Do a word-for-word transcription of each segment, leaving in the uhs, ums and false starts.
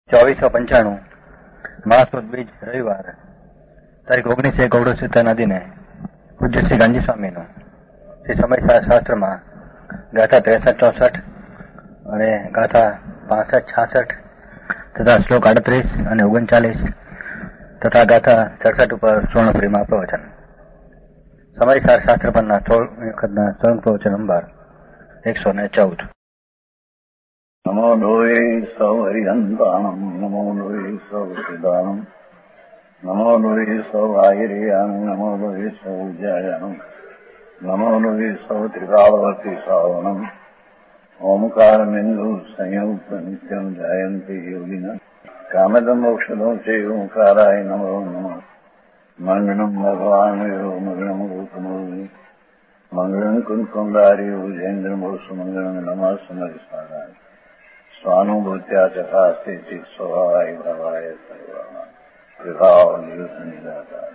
ચોવીસો પંચાણું માસુદ બીજ રવિવાર તારીખ ઓગણીસ એક ઓગણસિત્તેર નદીને પૂજ્ય શ્રી ગાંધી સ્વામીનું શ્રી સમય શાસ્ત્રમાં ગાથા ત્રેસઠ ચોસઠ અને ગાથા પાસઠ છાસઠ તથા શ્લોક આડત્રીસ અને ઓગણચાલીસ તથા ગાથા સડસઠ ઉપર સ્વર્ણપુરીમાં પ્રવચન. સમયસાર શાસ્ત્ર પરના સોળ વખતના સ્વર્ણ પ્રવચન નંબર એકસો ને ચૌદ. નમો લોહે સૌ હરિહંતાણમ નમો લોહે સૌ સિદ્ધાણમ નમો લોહે સૌ આયર્યાન નમો લોહે સૌ જયાનમ નમો લોહે સૌ ત્રિકાળવર્તી શ્રાવણમ ઓમકાર બિંદુ સંયુક્ત નિત્યમ જાયંતી યોગિના કામદમ મોક્ષદો છે ઓંકારાય નમો નમઃ. મંગળમ ભગવાન મંગળમ ગોતમોહિ મંગળમ કુંકુંડારી ઉજેન્દ્રમોષ મંગળમ નમઃ સમરિસ્મરાય સ્વાનુભૂત્યા ચકાસ્તે ચિત સ્વભાવાય ભાવાય સર્વાના વિભાવ નિયુત નિરાકાર.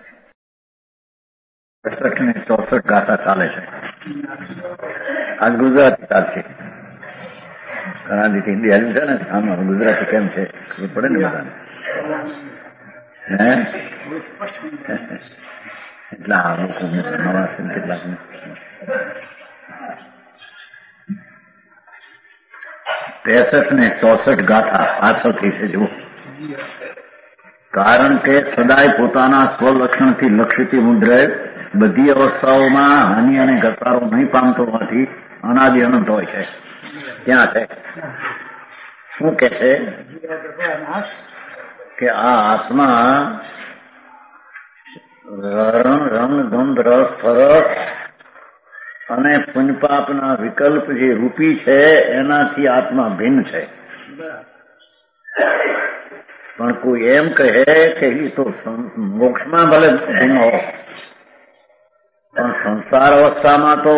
સડસઠ ને ચોસઠ ગાથા ચાલે છે. આજ ગુજરાતી ચાલશે. ઘણા દીથી હિન્દી હાલ્યું છે ને આમાં ગુજરાતી કેમ છે ખબર પડે ને બધાને. હે એટલા લોકો નવા છે કેટલાક ત્રેસઠ ને ચોસઠ ગાથા પાછળથી છે જુઓ. કારણ કે સદાય પોતાના સ્વલક્ષણથી લક્ષિતી મુદ્રે બધી અવસ્થાઓમાં હાનિ અને ઘસારો નહીં પામતો હોવાથી અનાદિ અનંત હોય છે. ક્યાં છે શું કે છે કે આ આત્મા રંગ રંગ ગંધ રસ ફરક અને પુણ્યપાપના વિકલ્પ જે રૂપી છે એનાથી આત્મા ભિન્ન છે. પણ કોઈ એમ કહે કે એ તો મોક્ષમાં ભલે ભિન્ન હો પણ સંસાર અવસ્થામાં તો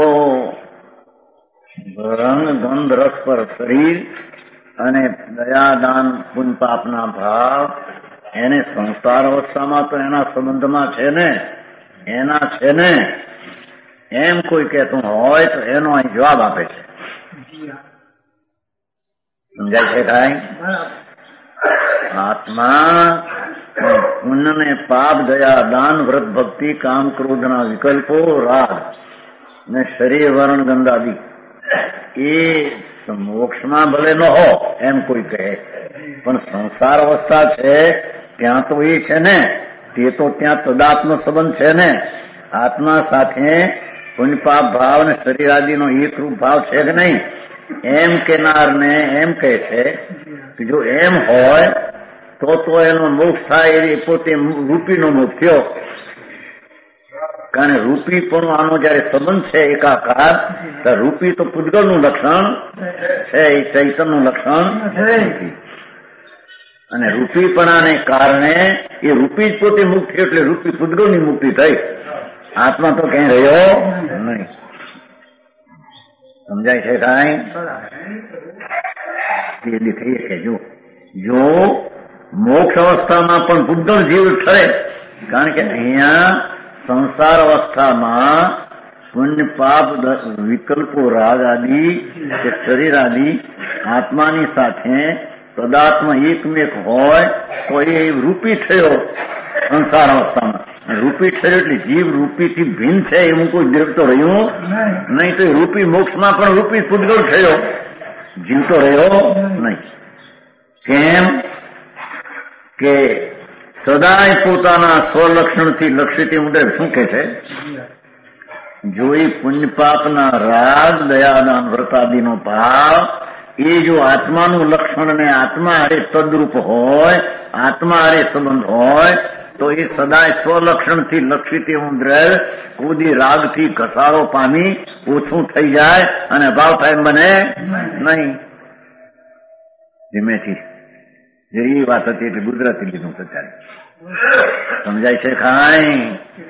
રંગ ગંધ રસ પર શરીર અને દયાદાન પુણ્યપાપના ભાવ એને સંસાર અવસ્થામાં તો એના સંબંધમાં છે ને એના છે ને એમ કોઈ કહેતું હોય તો એનો અહીં જવાબ આપે છે. સમજાય છે કાંઈ? આત્મા પુણ્ય ને પાપ દયા દાન વ્રત ભક્તિ કામ ક્રોધના વિકલ્પો રાગ ને શરીર વર્ણ ગંધાદિ એ મોક્ષમાં ભલે ન હો એમ કોઈ કહે પણ સંસાર અવસ્થા છે ત્યાં તો એ છે ને તે તો ત્યાં તદાત્મ સંબંધ છે ને આત્મા સાથે પુણ્યપાપ ભાવ અને શરીર આદિનો એકરૂપ ભાવ છે કે નહીં એમ કેનારને એમ કહે છે કે જો એમ હોય તો તો એનો મોક્ષ થાય એ પોતે રૂપીનો મોક્ષ થયો. કારણ રૂપી પણ આનો જયારે સંબંધ છે એકાકાર તો રૂપી તો પૂતગળનું લક્ષણ છે એ ચૈતનનું લક્ષણ નથી અને રૂપીપણાને કારણે એ રૂપી જ પોતે મુક્ત થયો એટલે રૂપી પૂતગળની મુક્તિ થઈ. આત્મા તો ક્યાંય રહ્યો નહીં. સમજાય છે કાંઈ? એ દેખાઈએ કે જો જો મોક્ષ અવસ્થામાં પણ પૂતગળ જીવ ઠરે કારણ કે અહીંયા સંસાર અવસ્થામાં પુણ્ય પાપ વિકલ્પો રાગ આદિ કે શરીર આદિ આત્માની સાથે પદાર્થમાં એકમેક હોય તો એ રૂપી થયો સંસાર અવસ્થામાં. રૂપી થયો એટલે જીવ રૂપીથી ભિન્ન છે એવું કોઈ દેખતો રહ્યું નહીં તો રૂપી મોક્ષમાં પણ રૂપી પૂતગળ થયો જીવતો રહ્યો નહીં. કેમ કે સદાય પોતાના સ્વલક્ષણથી લક્ષિતી મુદ્રે શું કે છે જો એ પુણ્યપાપના રાગ દયાદાન વ્રતાદિનો ભાવ એ જો આત્માનું લક્ષણ ને આત્મા હારે તદરૂપ હોય આત્મા હારે સંબંધ હોય તો એ સદાય સ્વલક્ષણથી લક્ષિતી મુદ્રે કુદી રાગથી ઘસારો પામી ઓછું થઈ જાય અને ભાવ થાય બને નહીં. ધીમેથી એ વાત હતી એટલે ગુજરાતી લીધું અત્યારે. સમજાય છે કાંઈ?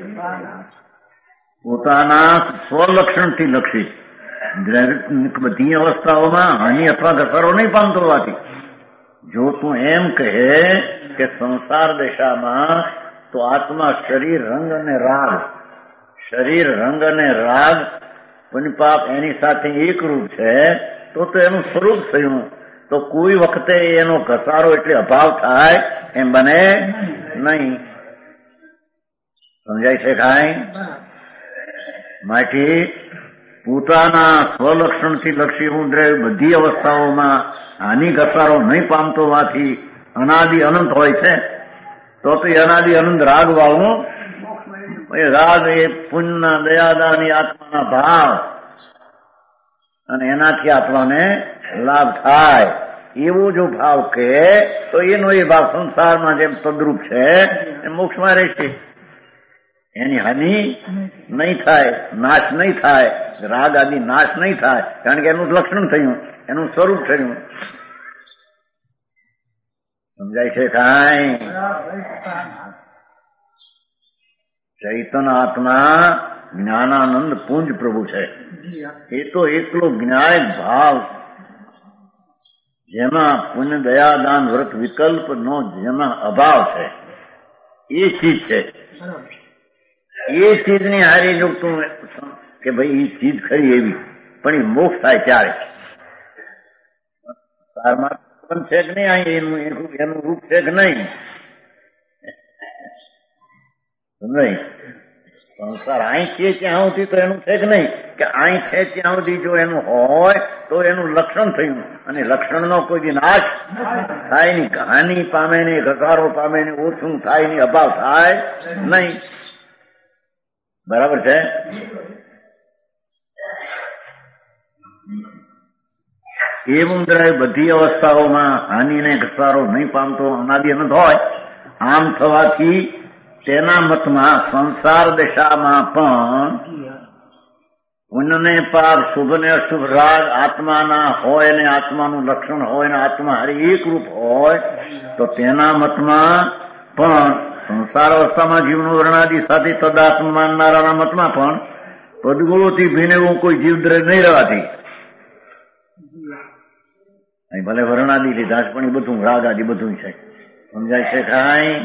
પોતાના સ્વલક્ષણથી લક્ષિત બધી અવસ્થાઓમાં હાનિ અથવા ઘસારો નહીં પામતો હોવાથી જો તું એમ કહે કે સંસાર દશામાં તો આત્મા શરીર રંગ અને રાગ શરીર રંગ અને રાગ પુણ્યપાપ એની સાથે એકરૂપ છે તો તો એનું સ્વરૂપ થયું તો કોઈ વખતે એનો ઘસારો એટલે અભાવ થાય એમ બને નહીં. સમજાય છે કાંઈ? માટે પોતાના સ્વલક્ષણથી લક્ષી હું દ્રવ્ય બધી અવસ્થાઓમાં હાનિ ઘસારો નહીં પામતો હોવાથી અનાદિ અનંત હોય છે. તો તો એ અનાદિ અનંત રાગ વાળનો રાગ એ પુણ્યના દયાદાની આત્માના ભાવ અને એનાથી આત્માને લાભ થાય એવો જો ભાવ કે તો એનો એ ભાવ સંસારમાં જેમ તદ્રુપ છે એ મોક્ષમાં રહેશે. એની હાનિ નહીં થાય, નાશ નહીં થાય, રાગ આદિ નાશ નહીં થાય, કારણ કે એનું લક્ષણ થયું, એનું સ્વરૂપ થયું. સમજાય છે કાંઈ? ચૈતન્ય આત્મા જ્ઞાનાનંદ પુંજ પ્રભુ છે. એ તો એકલો જ્ઞાય ભાવ જેમાં પુણ્ય દયા દાન વ્રત વિકલ્પ નો જેમાં અભાવ છે એ ચીજ છે. એ ચીજની હારી જો તું કે ભાઈ એ ચીજ ખરી એવી, પણ એ મોક્ષ થાય ત્યારે સારમાં છે કે નહીં, એનું એનું રૂપ છે કે નહીં? નહીં. સંસાર અહીં છે ત્યાં સુધી તો એનું છે કે નહીં? કે અહીં છે ત્યાં સુધી જો એનું હોય તો એનું લક્ષણ થયું, અને લક્ષણનો કોઈ નાશ થાય નહીં, હાનિ પામે નહીં, ઘસારો પામે નહીં, ઓછું થાય નહીં, અભાવ થાય નહીં. બરાબર છે? એ મુદ્રાએ બધી અવસ્થાઓમાં હાનિને ઘસારો નહીં પામતો અનાદિ અનંત હોય. આમ થવાથી તેના મતમાં સંસાર દશામાં પણ પુણ્ય ને પાપ, શુભ ને અશુભ રાગ આત્માના હોય ને આત્માનું લક્ષણ હોય ને આત્મા હરે એક રૂપ હોય તો તેના મતમાં પણ સંસાર અવસ્થામાં જીવનું વર્ણાદિ સાથે તદાત્મ માનનારાના મતમાં પણ પદગુણોથી ભીને એવું કોઈ જીવદ્રવ્ય નહીં રહેવાથી અહીં ભલે વર્ણાદિ લીધા પણ એ બધું રાગ આદિ બધું છે. સમજાય છે કાંઈ?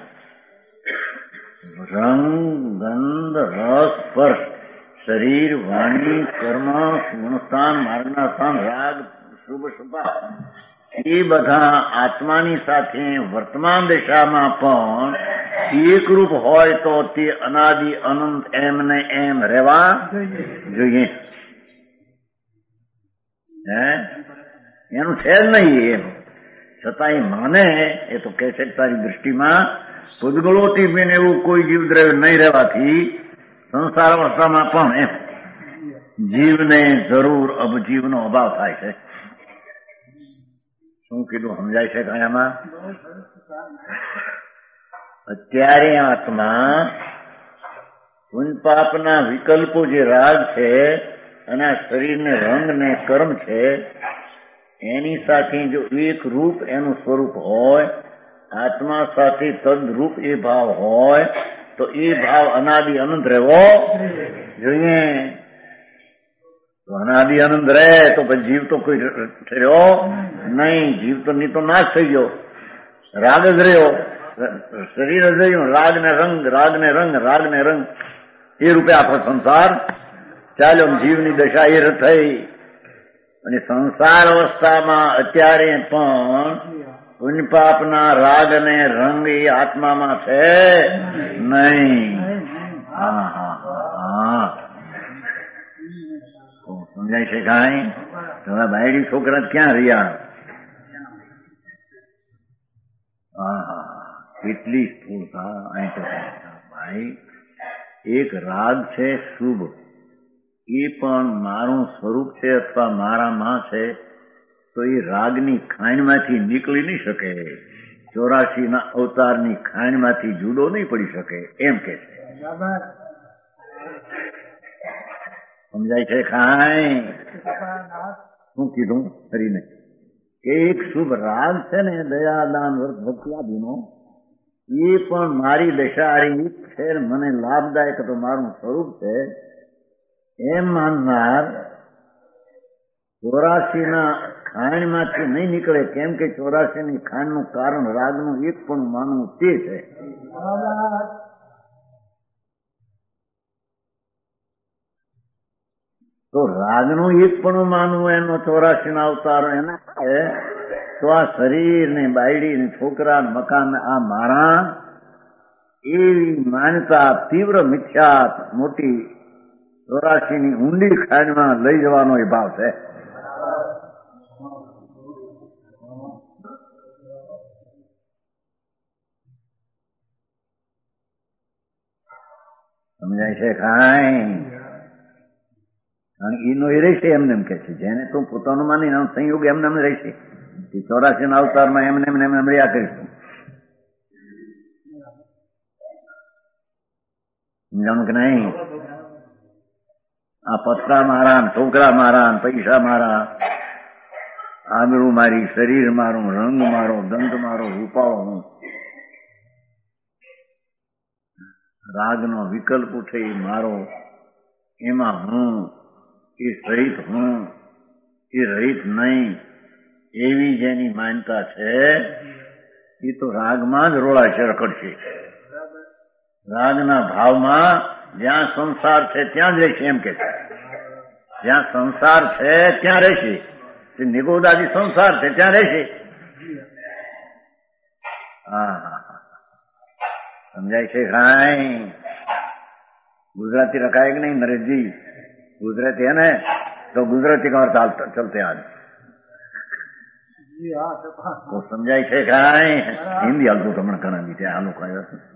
રંગ, ગંધ, રસ, સ્પર્શ, શરીર, વાણી, કર્મ, ગુણસ્થાન, માર્ગના સ્થાન, રાગ, શુભ શુભા એ બધા આત્માની સાથે વર્તમાન દશામાં પણ એકરૂપ હોય તો તે અનાદિ અનંત એમને એમ રહેવા જોઈએ. હે એનું છે જ નહીં. એમ છતાં એ માને એ તો કે છે તારી દૃષ્ટિમાં પૂદગળોથી બેન એવું કોઈ જીવદ્રવ્ય નહીં રહેવાથી સંસાર અવસ્થામાં પણ એમ જીવને જરૂર અબજીવનો અભાવ થાય છે. શું કીધું? સમજાય છે કયામાં? અત્યારે આત્મા પુણ્ય પાપના વિકલ્પો જે રાગ છે અને આ શરીરને રંગ ને કર્મ છે એની સાથે જો એક રૂપ એનું સ્વરૂપ હોય, આત્મા સાથે તદરૂપ એ ભાવ હોય તો એ ભાવ અનાદિ અનંત રહેવો જોઈએ. તો અનાદિ આનંદ રહે તો પછી જીવ તો કોઈ રહ્યો નહીં. જીવ તો નહીં તો નાશ થઈ ગયો. રાગ જ રહ્યો, શરીર જ રહ્યું. રાગ ને રંગ, રાગ ને રંગ, રાગ ને રંગ એ રૂપે આખો સંસાર ચાલ્યો. જીવની દશા એ થઈ. અને સંસાર અવસ્થામાં અત્યારે પણ પુણ્ય પાપના રાગ ને રંગ એ આત્મામાં છે નહીં. હા હા હા સમજાય છે કાંઈ? તમારા બાયડી છોકરા ક્યાં રહ્યા? હા હા કેટલી સ્થૂળતા અહીં તો ભાઈ. એક રાગ છે શુભ, એ પણ મારું સ્વરૂપ છે અથવા મારામાં છે તો એ રાગની ખાણમાંથી નીકળી નહીં શકે. ચોરાશી ના અવતારની ખાણમાંથી જુદો નહીં પડી શકે એમ કે છે. સમજાય છે કાંઈ? શું કીધું હરીને? એક શુભ રાગ છે ને દયા દાન વ્રત ભક્તિ આદિનો, એ પણ મારી દશા હારી છે, મને લાભદાયક તો મારું સ્વરૂપ છે એમ માનનાર ચોરાશી ના ખાંડ માંથી નહીં નીકળે. કેમ કે ચોરાશી ની ખાંડ નું કારણ રાગનું એક પણ માનવું તે છે. તો રાગનું એક પણ માનવું એનો ચોરાશી ના અવતાર એના તો આ શરીર ને બાયડી ને છોકરા ને મકાન આ મારા એવી માન્યતા તીવ્ર મિથ્યા મોટી ચોરાશી ની ઊંડી ખાંડમાં લઈ જવાનો એ ભાવ છે. સમજાય છે કાંઈ? કારણ કે એનો એ રહેશે એમને એમ કે છે, જેને તું પોતાનું માની એનો સંયોગ એમને એમ રહેશે. ચોરાશી ના અવતારમાં એમને એમને એમને રહ્યા કરીશું. સમજાણું કે નહીં? આ પત્રા મારા, છોકરા મારા, પૈસા મારા, આંગળું મારી, શરીર મારું, રંગ મારો, દંત મારો, રૂપાળો હું, રાગનો વિકલ્પ ઉઠે મારો, એમાં હું, એ સહિત હું, એ રહિત નહીં, એવી જેની માન્યતા છે એ તો રાગમાં જ રોળાશે, રખડશે. રાગના ભાવમાં જ્યાં સંસાર છે ત્યાં જ રહેશે એમ કે છે. જ્યાં સંસાર છે ત્યાં રહેશે. નિગોદાદી સંસાર છે ત્યાં રહેશે. હા હા સમજાય છે કાંઈ? ગુજરાતી રખાય કે નહીં નરેશજી? ગુજરાતી है ना, तो गुजराती का चालते चलते आज तो समझाई છે કાંઈ? હિન્દી હાલતું તમને ઘણા લીધે આ લોકો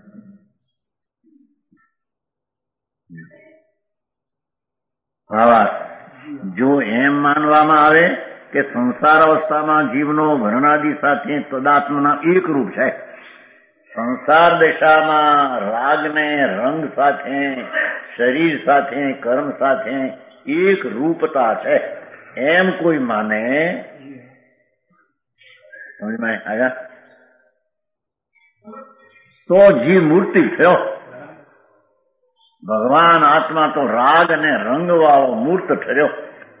ભાવા. જો એમ માનવામાં આવે કે સંસાર અવસ્થામાં જીવનો વર્ણાદિ સાથે તદાત્મના એક રૂપ છે, સંસાર દશામાં રાગને રંગ સાથે, શરીર સાથે, કર્મ સાથે એક રૂપતા છે, એમ કોઈ માને, સમજમાં આવ્યા? તો જીવ મૂર્તિ થયો. ભગવાન આત્મા તો રાગ અને રંગ વાળો મૂર્ત ઠર્યો.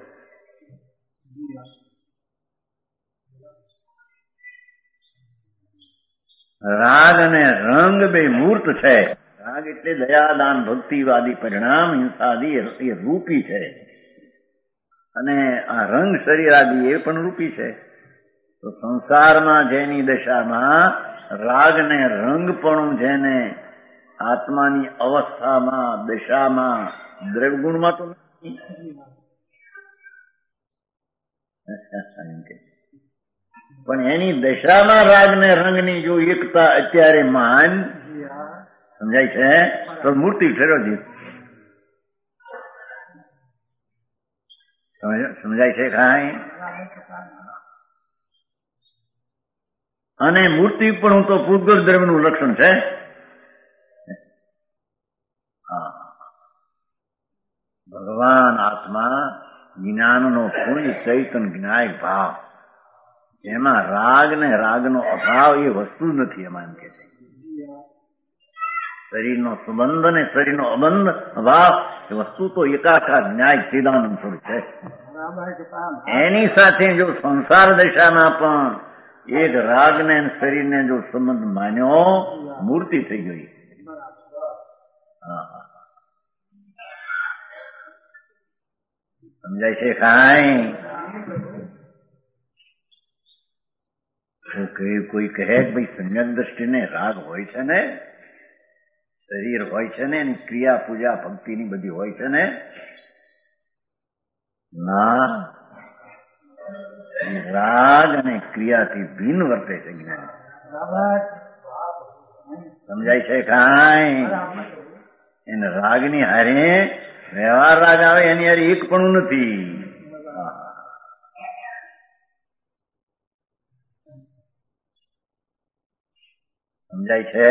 રાગ અને રંગ બે મૂર્ત છે. રાગ એટલે દયાદાન ભક્તિવાદી પરિણામ હિંસાદી એ રૂપી છે, અને આ રંગ શરીરાદી એ પણ રૂપી છે. તો સંસારમાં જેની દશામાં રાગ ને રંગ પણ જેને આત્માની અવસ્થામાં દશામાં દ્રવ્યગુણમાં તો નથી, પણ એની દશામાં રાગ ને રંગની જો એકતા અત્યારે માન સમજાય છે તો મૂર્તિ ઠેરો છે. સમજાય છે કાંઈ? અને મૂર્તિ પણ તો પૂતગલ દ્રવ્યનું લક્ષણ છે. ભગવાન આત્મા જ્ઞાનનો પૂર્ણ ચૈતન જ્ઞાય ભાવ, એમાં રાગ ને રાગનો અભાવ એ વસ્તુ નથી. એમાં એમ કે છે શરીરનો સંબંધ અને શરીરનો અબંધ અભાવ એ વસ્તુ તો એકાકાર ન્યાય ચિદાનંદ સ્વરૂપ છે. એની સાથે જો સંસાર દશામાં પણ એક રાગને શરીરને જો સંબંધ માન્યો, મૂર્તિ થઈ ગઈ. સમજાય છે કાંઈ? કોઈ કહે કે ભાઈ સમ્યક દ્રષ્ટિને રાગ હોય છે ને, શરીર હોય છે ને, એની ક્રિયા પૂજા ભક્તિની બધી હોય છે ને. ના, રાગ અને ક્રિયાથી ભિન્ન વર્તે છે જ્ઞાન. સમજાય છે કાંઈ? એને રાગની હારે વ્યવહાર રાગ આવે એની હારે એક પણ નથી. સમજાય છે?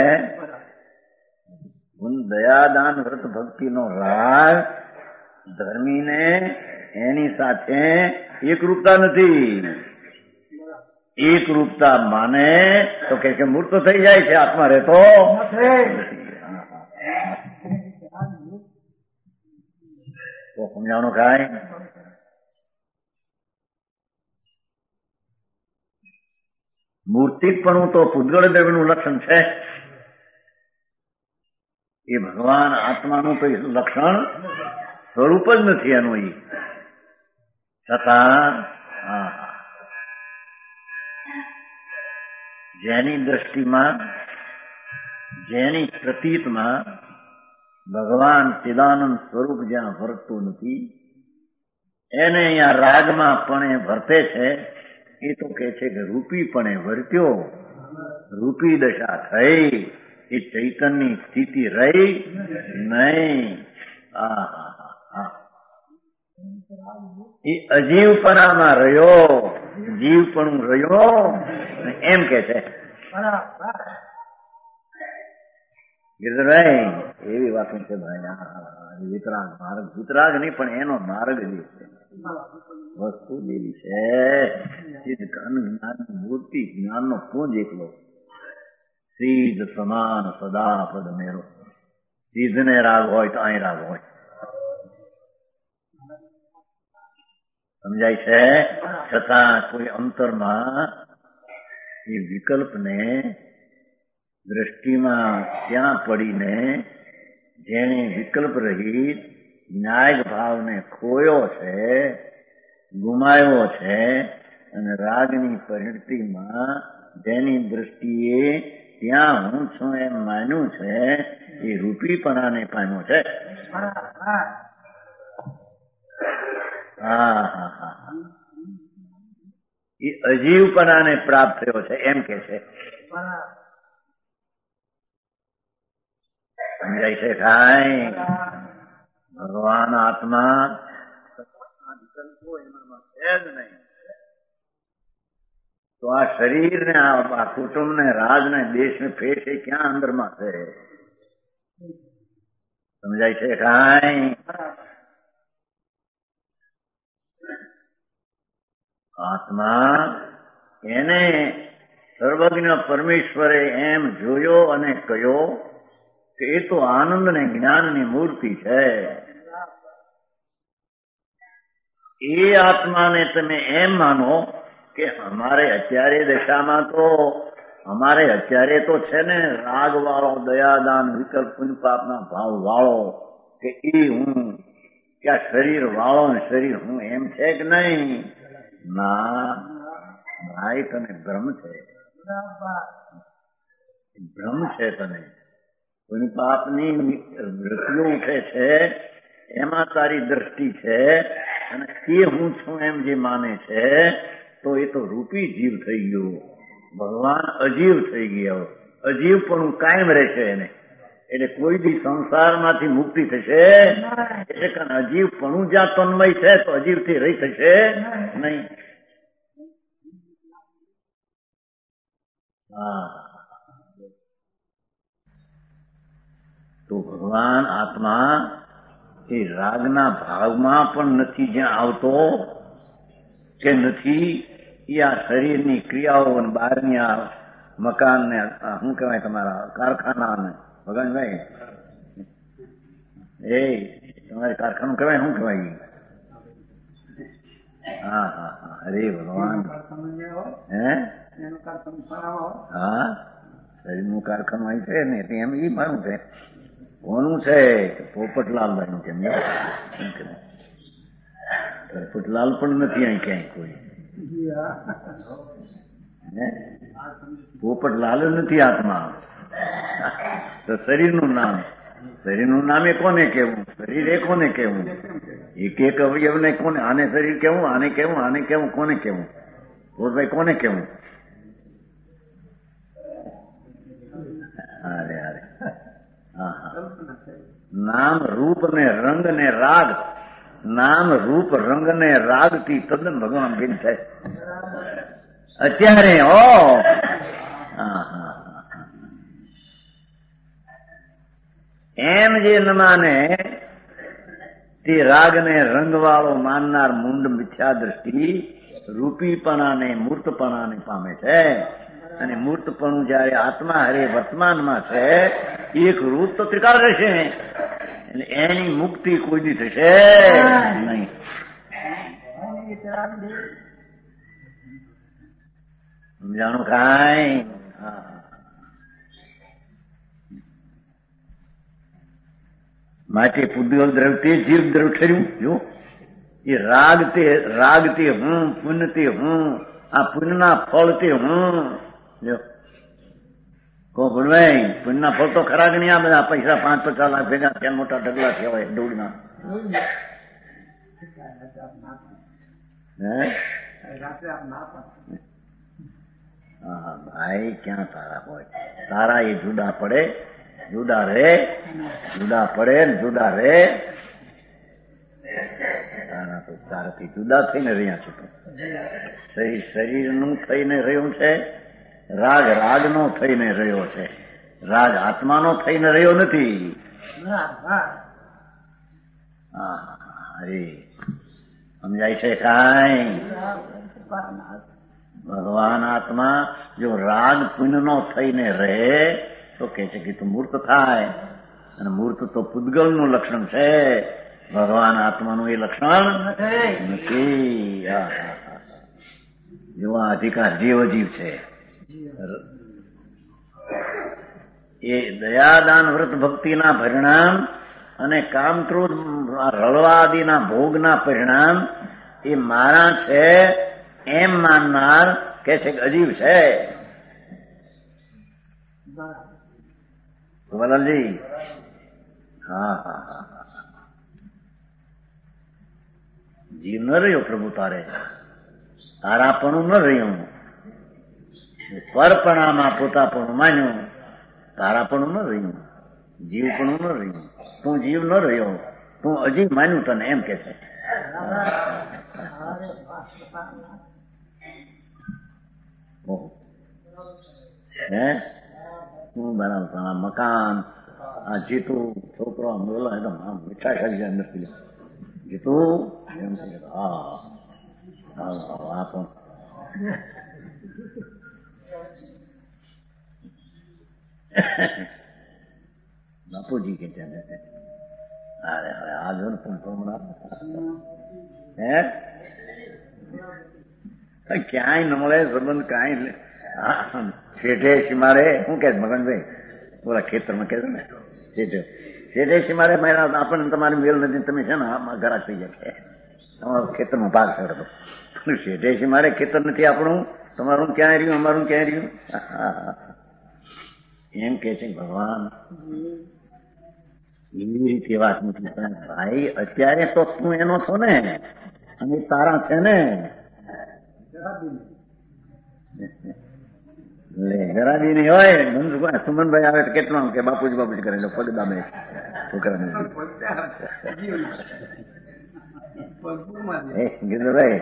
દયાદાન વ્રત ભક્તિનો રાગ ધર્મીને એની સાથે એકરૂપતા નથી. એકરૂપતા માને તો કે મૂર્ત થઈ જાય છે, આત્મા રહેતો તો સમજાણું કાંઈ? મૂર્તિકપણું તો પૂતગળ દ્રવ્યનું લક્ષણ છે. એ ભગવાન આત્માનું તો લક્ષણ સ્વરૂપ જ નથી એનું. એ છતાં જેની દ્રષ્ટિમાં, જેની પ્રતીતમાં ભગવાન ચિદાનંદ સ્વરૂપ જ્યાં વર્તતું નથી, એને અહીંયા રાગમાં પણ વર્તે છે. એ તો કે છે કે રૂપીપણે વર્ત્યો, રૂપી દશા થઈ, એ ચૈતન્યની સ્થિતિ રહી નહીં. એ અજીવપણામાં રહ્યો, જીવપણું રહ્યો એમ કે છે ગિરધરભાઈ. એવી વાતો છે ભાઈ. વિતરાગ માર્ગ, વિતરાગ નહીં પણ એનો માર્ગ જે છે વસ્તુ જેવી છે. સિદ્ધ ઘન જ્ઞાન મૂર્તિ, જ્ઞાનનો પુંજ એકલો, સિદ્ધ સમાન સદા પદ મેરો. સિદ્ધ ને રાગ હોય તો અહીં રાગ હોય. સમજાય છે? છતાં કોઈ અંતરમાં એ વિકલ્પને દ્રષ્ટિમાં ત્યાં પડીને જેણે વિકલ્પ રહિત ન્યાય ભાવને ખોયો છે, ગુમાવ્યો છે, અને રાગની પરિણતિમાં જેની દ્રષ્ટિએ ત્યાં હું છું એમ માન્યું છે, એ રૂપીપણાને પામ્યો છે. હા હા હા એ અજીવપણાને પ્રાપ્ત થયો છે એમ કે છે. સમજાય છે કાંઈ? ભગવાન આત્મા છે જ નહીં તો આ શરીર ને આ કુટુંબ ને રાજ ને દેશ ને ફેસ એ ક્યાં અંદરમાં છે? સમજાય છે કાંઈ? આત્મા એને સર્વજ્ઞ પરમેશ્વરે એમ જોયો અને કહ્યો કે એ તો આનંદ ને જ્ઞાનની મૂર્તિ છે. એ આત્માને તમે એમ માનો કે અમારે અત્યારે દશામાં તો અમારે અત્યારે તો છે ને રાગ વાળો, દયાદાન, વિકલ્પ, પુણ્ય પાપના ભાવ વાળો કે એ હું, કે આ શરીર વાળો ને શરીર હું એમ છે કે નહીં? ના ભાઈ, તને ભ્રમ છે, ભ્રમ છે તને. પુણ્ય પાપની વૃત્તિઓ ઉઠે છે એમાં તારી દ્રષ્ટિ છે, અને તે હું છું એમ જે માને છે તો એ તો રૂપી જીવ થઈ ગયો. ભગવાન અજીવ થઈ ગયો. અજીવ પણ કાયમ રહેશે એને, એટલે કોઈ દી સંસારમાંથી મુક્તિ થશે એટલે કારણ અજીવ પણ જ્યાં તન્મય છે તો અજીવ થી રહી થશે નહીં. હા, તો ભગવાન આત્મા એ રાગના ભાવમાં પણ નથી જ્યાં આવતો કે નથી એ આ શરીરની ક્રિયાઓ અને બહારની આ મકાન ને શું કહેવાય તમારા કારખાના ને ભગવાનભાઈ એ તમારે કારખાનું કહેવાય શું કહેવાય? હા હા હા અરે ભગવાન હે હા શરીરનું કારખાનું અહીં છે ને એમ એ મારું છે. કોનું છે? પોપટલાલભાઈ નું કેમ? પોપટલાલ પણ નથી અહીં ક્યાંય કોઈ. પોપટલાલ જ નથી આત્મા. તો શરીરનું નામ, શરીરનું નામ એ કોને કેવું? શરીર એ કોને કેવું? એક એક અવયવને કોને? આને શરીર કેવું, આને કેવું, આને કેવું, કોને કેવું? ભાઈ કોને કેવું? અરે અરે હા હા નામ રૂપ ને રંગ ને રાગ, નામ રૂપ રંગ ને રાગ થી તદ્દન ભગવાન ભિન્ન છે અત્યારે. હો હા હા એમ જે ન માને તે રાગ ને રંગ વાળો માનનાર મૂંડ મિથ્યા દ્રષ્ટિ રૂપીપણાને મૂર્તપણાને પામે છે. અને મૂર્તપણું જયારે આત્મા હરે વર્તમાનમાં છે એક રૂપ તો ત્રિકાળ રહેશે, એટલે એની મુક્તિ કોઈ દી થશે નહીં. સમજાણું કાંઈ? માટે પુદ્ગલ દ્રવ્ય તે જીવ દ્રવ્ય ઠર્યું. જો એ રાગ તે રાગ તે હું, પુણ્ય તે હું, આ પુણ્યના ફળથી હું જો કો ભણવાઈ પુણ્યના ફળ તો ખરા કે નહીં? આ બધા પૈસા પાંચ પચાસ લાખ ભેગા ત્યાં મોટા ઢગલા કહેવાય દોડના. હા ભાઈ ક્યાં તારા હોય? તારા એ જુદા પડે, જુદા રે, જુદા પડે ને જુદા રે. તારા તો તારાથી જુદા થઈને રહ્યા છે. શરીર શરીરનું થઈને રહ્યું છે, રાગ રાગનો થઈને રહ્યો છે, રાગ આત્માનો થઈને રહ્યો નથી. હા હરે સમજાય છે કાંઈ? ભગવાન આત્મા જો રાગ પુણ્યનો થઈને રહે તો કે છે કે તું મૂર્ત થાય, અને મૂર્ત તો પૂદગલનું લક્ષણ છે, ભગવાન આત્માનું એ લક્ષણ નથી. જો આ અધિકાર જીવ જીવ છે. એ દયાદાન વ્રત ભક્તિના પરિણામ અને કામ ક્રોધ રળવાદીના ભોગના પરિણામ એ મારા છે એમ માનનાર કે છે કે અજીવ છે. વલાલજી હા હા હા જીવ ન રહ્યો પ્રભુ તારે, તારાપણું ન રહ્યું, પરપણામાં પોતાપણું માન્યું, તારાપણું ન રહ્યું, જીવપણું ન રહ્યું. તું જીવ ન રહ્યો, તું અજીવ માન્યું તને એમ કે છે. હે શું બનાવતા આ મકાન, આ જીતું છોકરો બોલો એકદમ આમ મીઠા ખાઈ જાય નથી જીતું એમ હા આ પણ બાપુજી કે છે અરે હવે આ જો હે ક્યાંય ન મળે સંબંધ કાંઈ. શેઠે શિમારે શું કે મગનભાઈ બોલા ખેતરમાં કે ને શેઠે શેઠે શિમારે મારા આપણને તમારી મેલ નથી, તમે છે ને આમાં ઘરાક થઈ જાય છે તમારો ખેતરમાં ભાગ કરતો. શેઠે શિમારે ખેતર નથી આપણું, તમારું ક્યાં રહ્યું, અમારું ક્યાં રહ્યું એમ કે છે ભગવાન. એવી રીતે વાત નથી ભાઈ. અત્યારે તો તું એનો છો ને અને તારા છે ને. જરાબી નહીં હોય સુમનભાઈ આવે તો કેટલા કે બાપુજી બાપુજી કરે પગ દામે છોકરાને ગીધુભાઈ.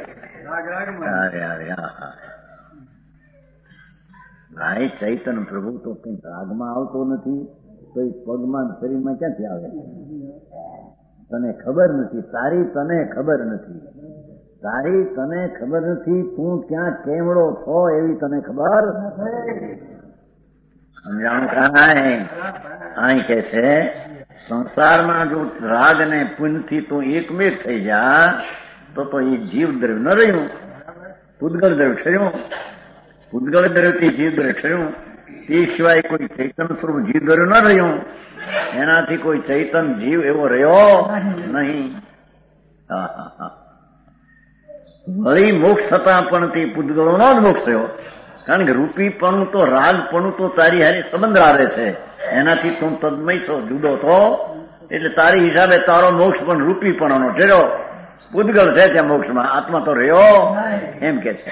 ભાઈ ચૈતન્ય પ્રભુ તો કઈ રાગમાં આવતો નથી તો એ પગમાં શરીરમાં ક્યાંથી આવે? તને ખબર નથી, તારી તને ખબર નથી, તારી તને ખબર નથી, તું ક્યાં કેવડો છો એવી તને ખબર સમજાણું કાંઈ? અહીં કે છે સંસારમાં જો રાગ ને પુણ્યથી તું એકમેક થઈ જા તો તો એ જીવ દ્રવ્ય ન રહ્યું, પૂદગલ દ્રવ્ય થયું, પૂદગલ દ્રવ્યથી જીવ દ્રવ્ય થયું. તે સિવાય કોઈ ચૈતન્ય સ્વરૂપ જીવ દ્રવ્ય ન રહ્યું, એનાથી કોઈ ચૈતન જીવ એવો રહ્યો નહીં. હા હા હા વળી મોક્ષ થતા પણ તે પૂદગલોનો જ મોક્ષ થયો, કારણ કે રૂપીપણું તો રાગપણું તો તારી હારે સંબંધ આવે છે, એનાથી તું તદમય છો, જુદો તો. એટલે તારી હિસાબે તારો મોક્ષ પણ રૂપીપણનો ઠેરો, પૂદગલ છે ત્યાં મોક્ષમાં, આત્મા તો રહ્યો એમ કે છે.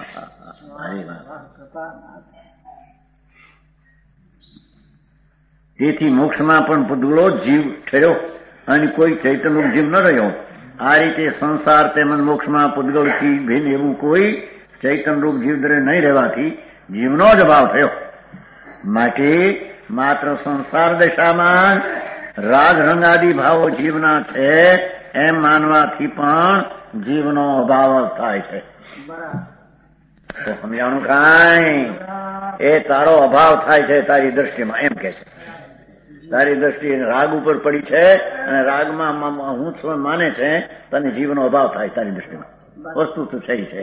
તેથી મોક્ષમાં પણ પૂદગલો જીવ ઠેર્યો અને કોઈ ચૈતન્ય જીવ ન રહ્યો. આ રીતે સંસાર તેમજ મોક્ષમાં પૂદગલથી ભિન્ન એવું કોઈ ચૈતનરૂપ જીવદ્રવ્ય નહીં રહેવાથી જીવનો જ અભાવ થયો. માટે માત્ર સંસાર દશામાં રાગ રંગાદી ભાવો જીવના છે એમ માનવાથી પણ જીવનો અભાવ થાય છે. તો સમજાણું કાંઈ? એ તારો અભાવ થાય છે તારી દ્રષ્ટિમાં એમ કે છે. તારી દ્રષ્ટિ રાગ ઉપર પડી છે અને રાગમાં હું છું માને છે, તને જીવનો અભાવ થાય તારી દ્રષ્ટિમાં. વસ્તુ તો સહી છે.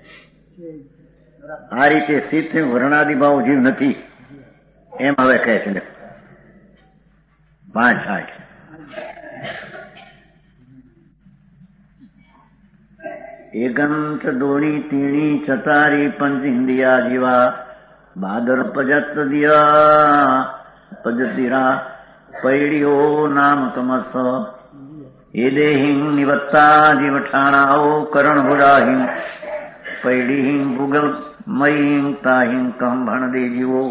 આ રીતે સિદ્ધ વર્ણાદિ ભાવ જીવ નથી એમ હવે કહે છે. પાંચ સાઠ એગંત દોણી તીણી ચતારી પંચિંદિયા જીવા બાદર પજત દિયા પજતિરા પૈડીઓ નામ તમસ એ દેહિં નિવત્તા જીવઠાણાઓ કરણ હુરાહિં પૈડીહિં ભૂગલ મયિં તાહિં કહમ ભણ દે જીવો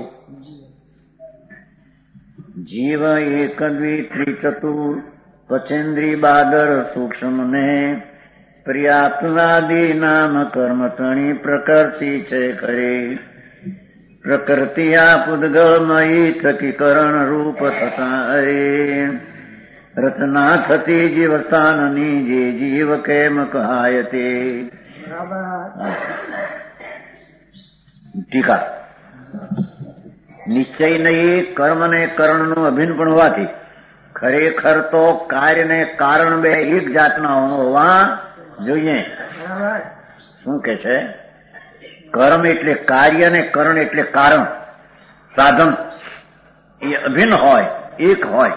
જીવ એક દ્વિ ત્રિચતુર પચેન્દ્રી બાદર સૂક્ષ્મ ને પ્રિયાત્નાદિ નામ કર્મ તણી પ્રકૃતિ છે ખરી પ્રકૃતિ આ પુદ્ગલમયી થકી કરણ રૂપ થતા હરે રચના થતી જીવ સ્થાનની જે જીવ કેમ કહાય તે ટીકા નિશ્ચય નહીં કર્મ ને કરણ નું અભિન્ન પણ હોવાથી ખરેખર તો કાર્ય ને કારણ બે એક જાતના હોવા જોઈએ. શું કે છે? કર્મ એટલે કાર્ય ને કરણ એટલે કારણ સાધન એ અભિન્ન હોય, એક હોય.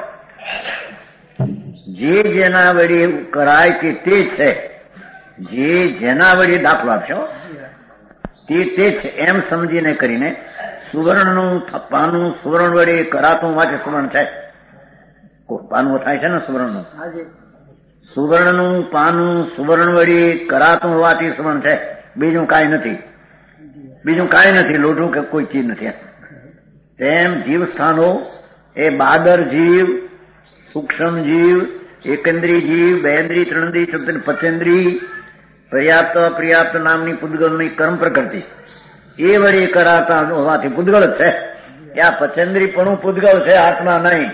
જે જેના વડે કરાય કે તે છે, જે જેના વડે દાખલો આપશો તે તે છે એમ સમજીને કરીને સુવર્ણનું પાનું સુવર્ણ વડે કરાતું વાંચે સુવર્ણ છે. પાનું થાય છે ને સુવર્ણનું, સુવર્ણનું પાનું સુવર્ણ વડે કરાતું હોવાથી સુવર્ણ છે, બીજું કાંઈ નથી, બીજું કાંઈ નથી, લોઢું કે કોઈ ચીજ નથી. તેમ જીવ સ્થાનો એ બાદર જીવ, સૂક્ષ્મ જીવ, એકેન્દ્રી જીવ, બેન્દ્રી, ત્રણેન્દ્રી, ચતુર્થી, પચેન્દ્રી, પર્યાપ્ત અપર્યાપ્ત નામની પૂદગલની કર્મ પ્રકૃતિ એ વડે કરાતા હોવાથી પૂદગલ જ છે. આ પચેન્દ્રી પણ પૂદગલ છે, આત્મા નહીં.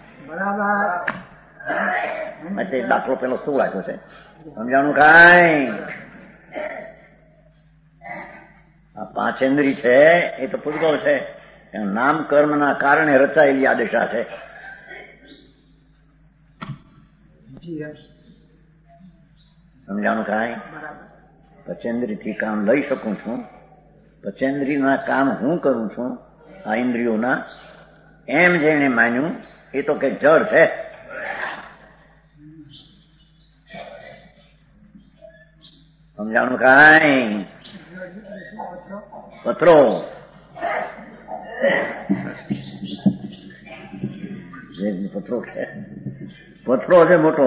બરાબર. દાખલો પેલો શું વાંચ્યો છે સમજાણું કાંઈ? આ પાંચેન્દ્રી છે એ તો પૂદગલ છે, નામ કર્મના કારણે રચાયેલી આ દિશા છે. સમજાણું કાંઈ? પચેન્દ્રી થી કામ લઈ શકું છું, પચેન્દ્રી ના કામ હું કરું છું આ ઇન્દ્રિયોના, એમ જેને માન્યું એ તો કઈ જડ છે. સમજાણું કાંઈ? પથરો પથરો છે, પથરો છે મોટો.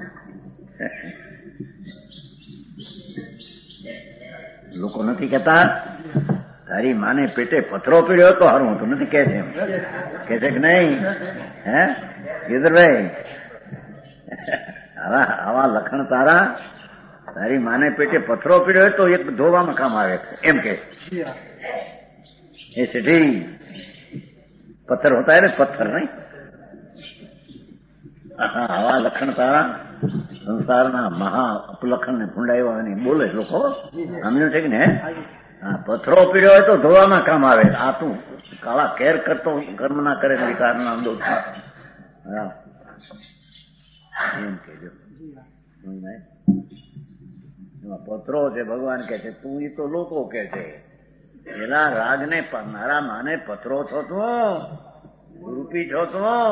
લોકો નથી કેતા તારી માને પેટે પથરો પીડ્યો તો હારું હતું, નથી કે છે? એમ કે છે કે નહીં? હે ગીધરભાઈ, આવા આવા લખણ તારા તારી માને પેટે પથરો પીડ્યો તો એક ધોવામાં કામ આવે એમ કે એ સીધી પથ્થર હોતા ને પથ્થર નહીં. આવા લખણ તારા સંસારના મહા અપલખણ ને ભૂંડાઈ બોલે લોકો. સમજ્યું છે કે ને? હા, પથ્થરો પીડ્યો હોય તો ધોવામાં કામ આવે. આ તું કાળા કેર કરતો કર્મ ના કરે વિકારના દોષ એમ કેજો. પથ્રો છે ભગવાન કે છે, તું એ તો લોકો કે છે એના રાગને મારા માને પથ્રો છો તું, રૂપી છો તું.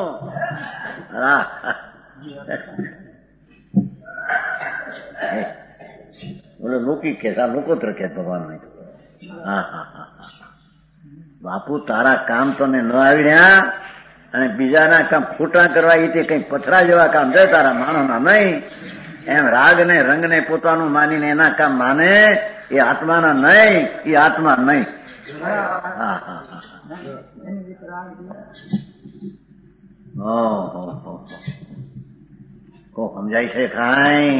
બોલે લોકી કે લોકોત્ર કે ભગવાન. હા હા હા બાપુ, તારા કામ તને ન આવડ્યા અને બીજાના કામ ખોટા કરવા એ તે કઈ પથરા જેવા કામ છે તારા માણસના નહીં. એમ રાગ ને રંગ ને પોતાનું માનીને એના કામ માને એ આત્માના નહીં, એ આત્મા નહીં. હા હા હા કો સમજાય છે કાંઈ?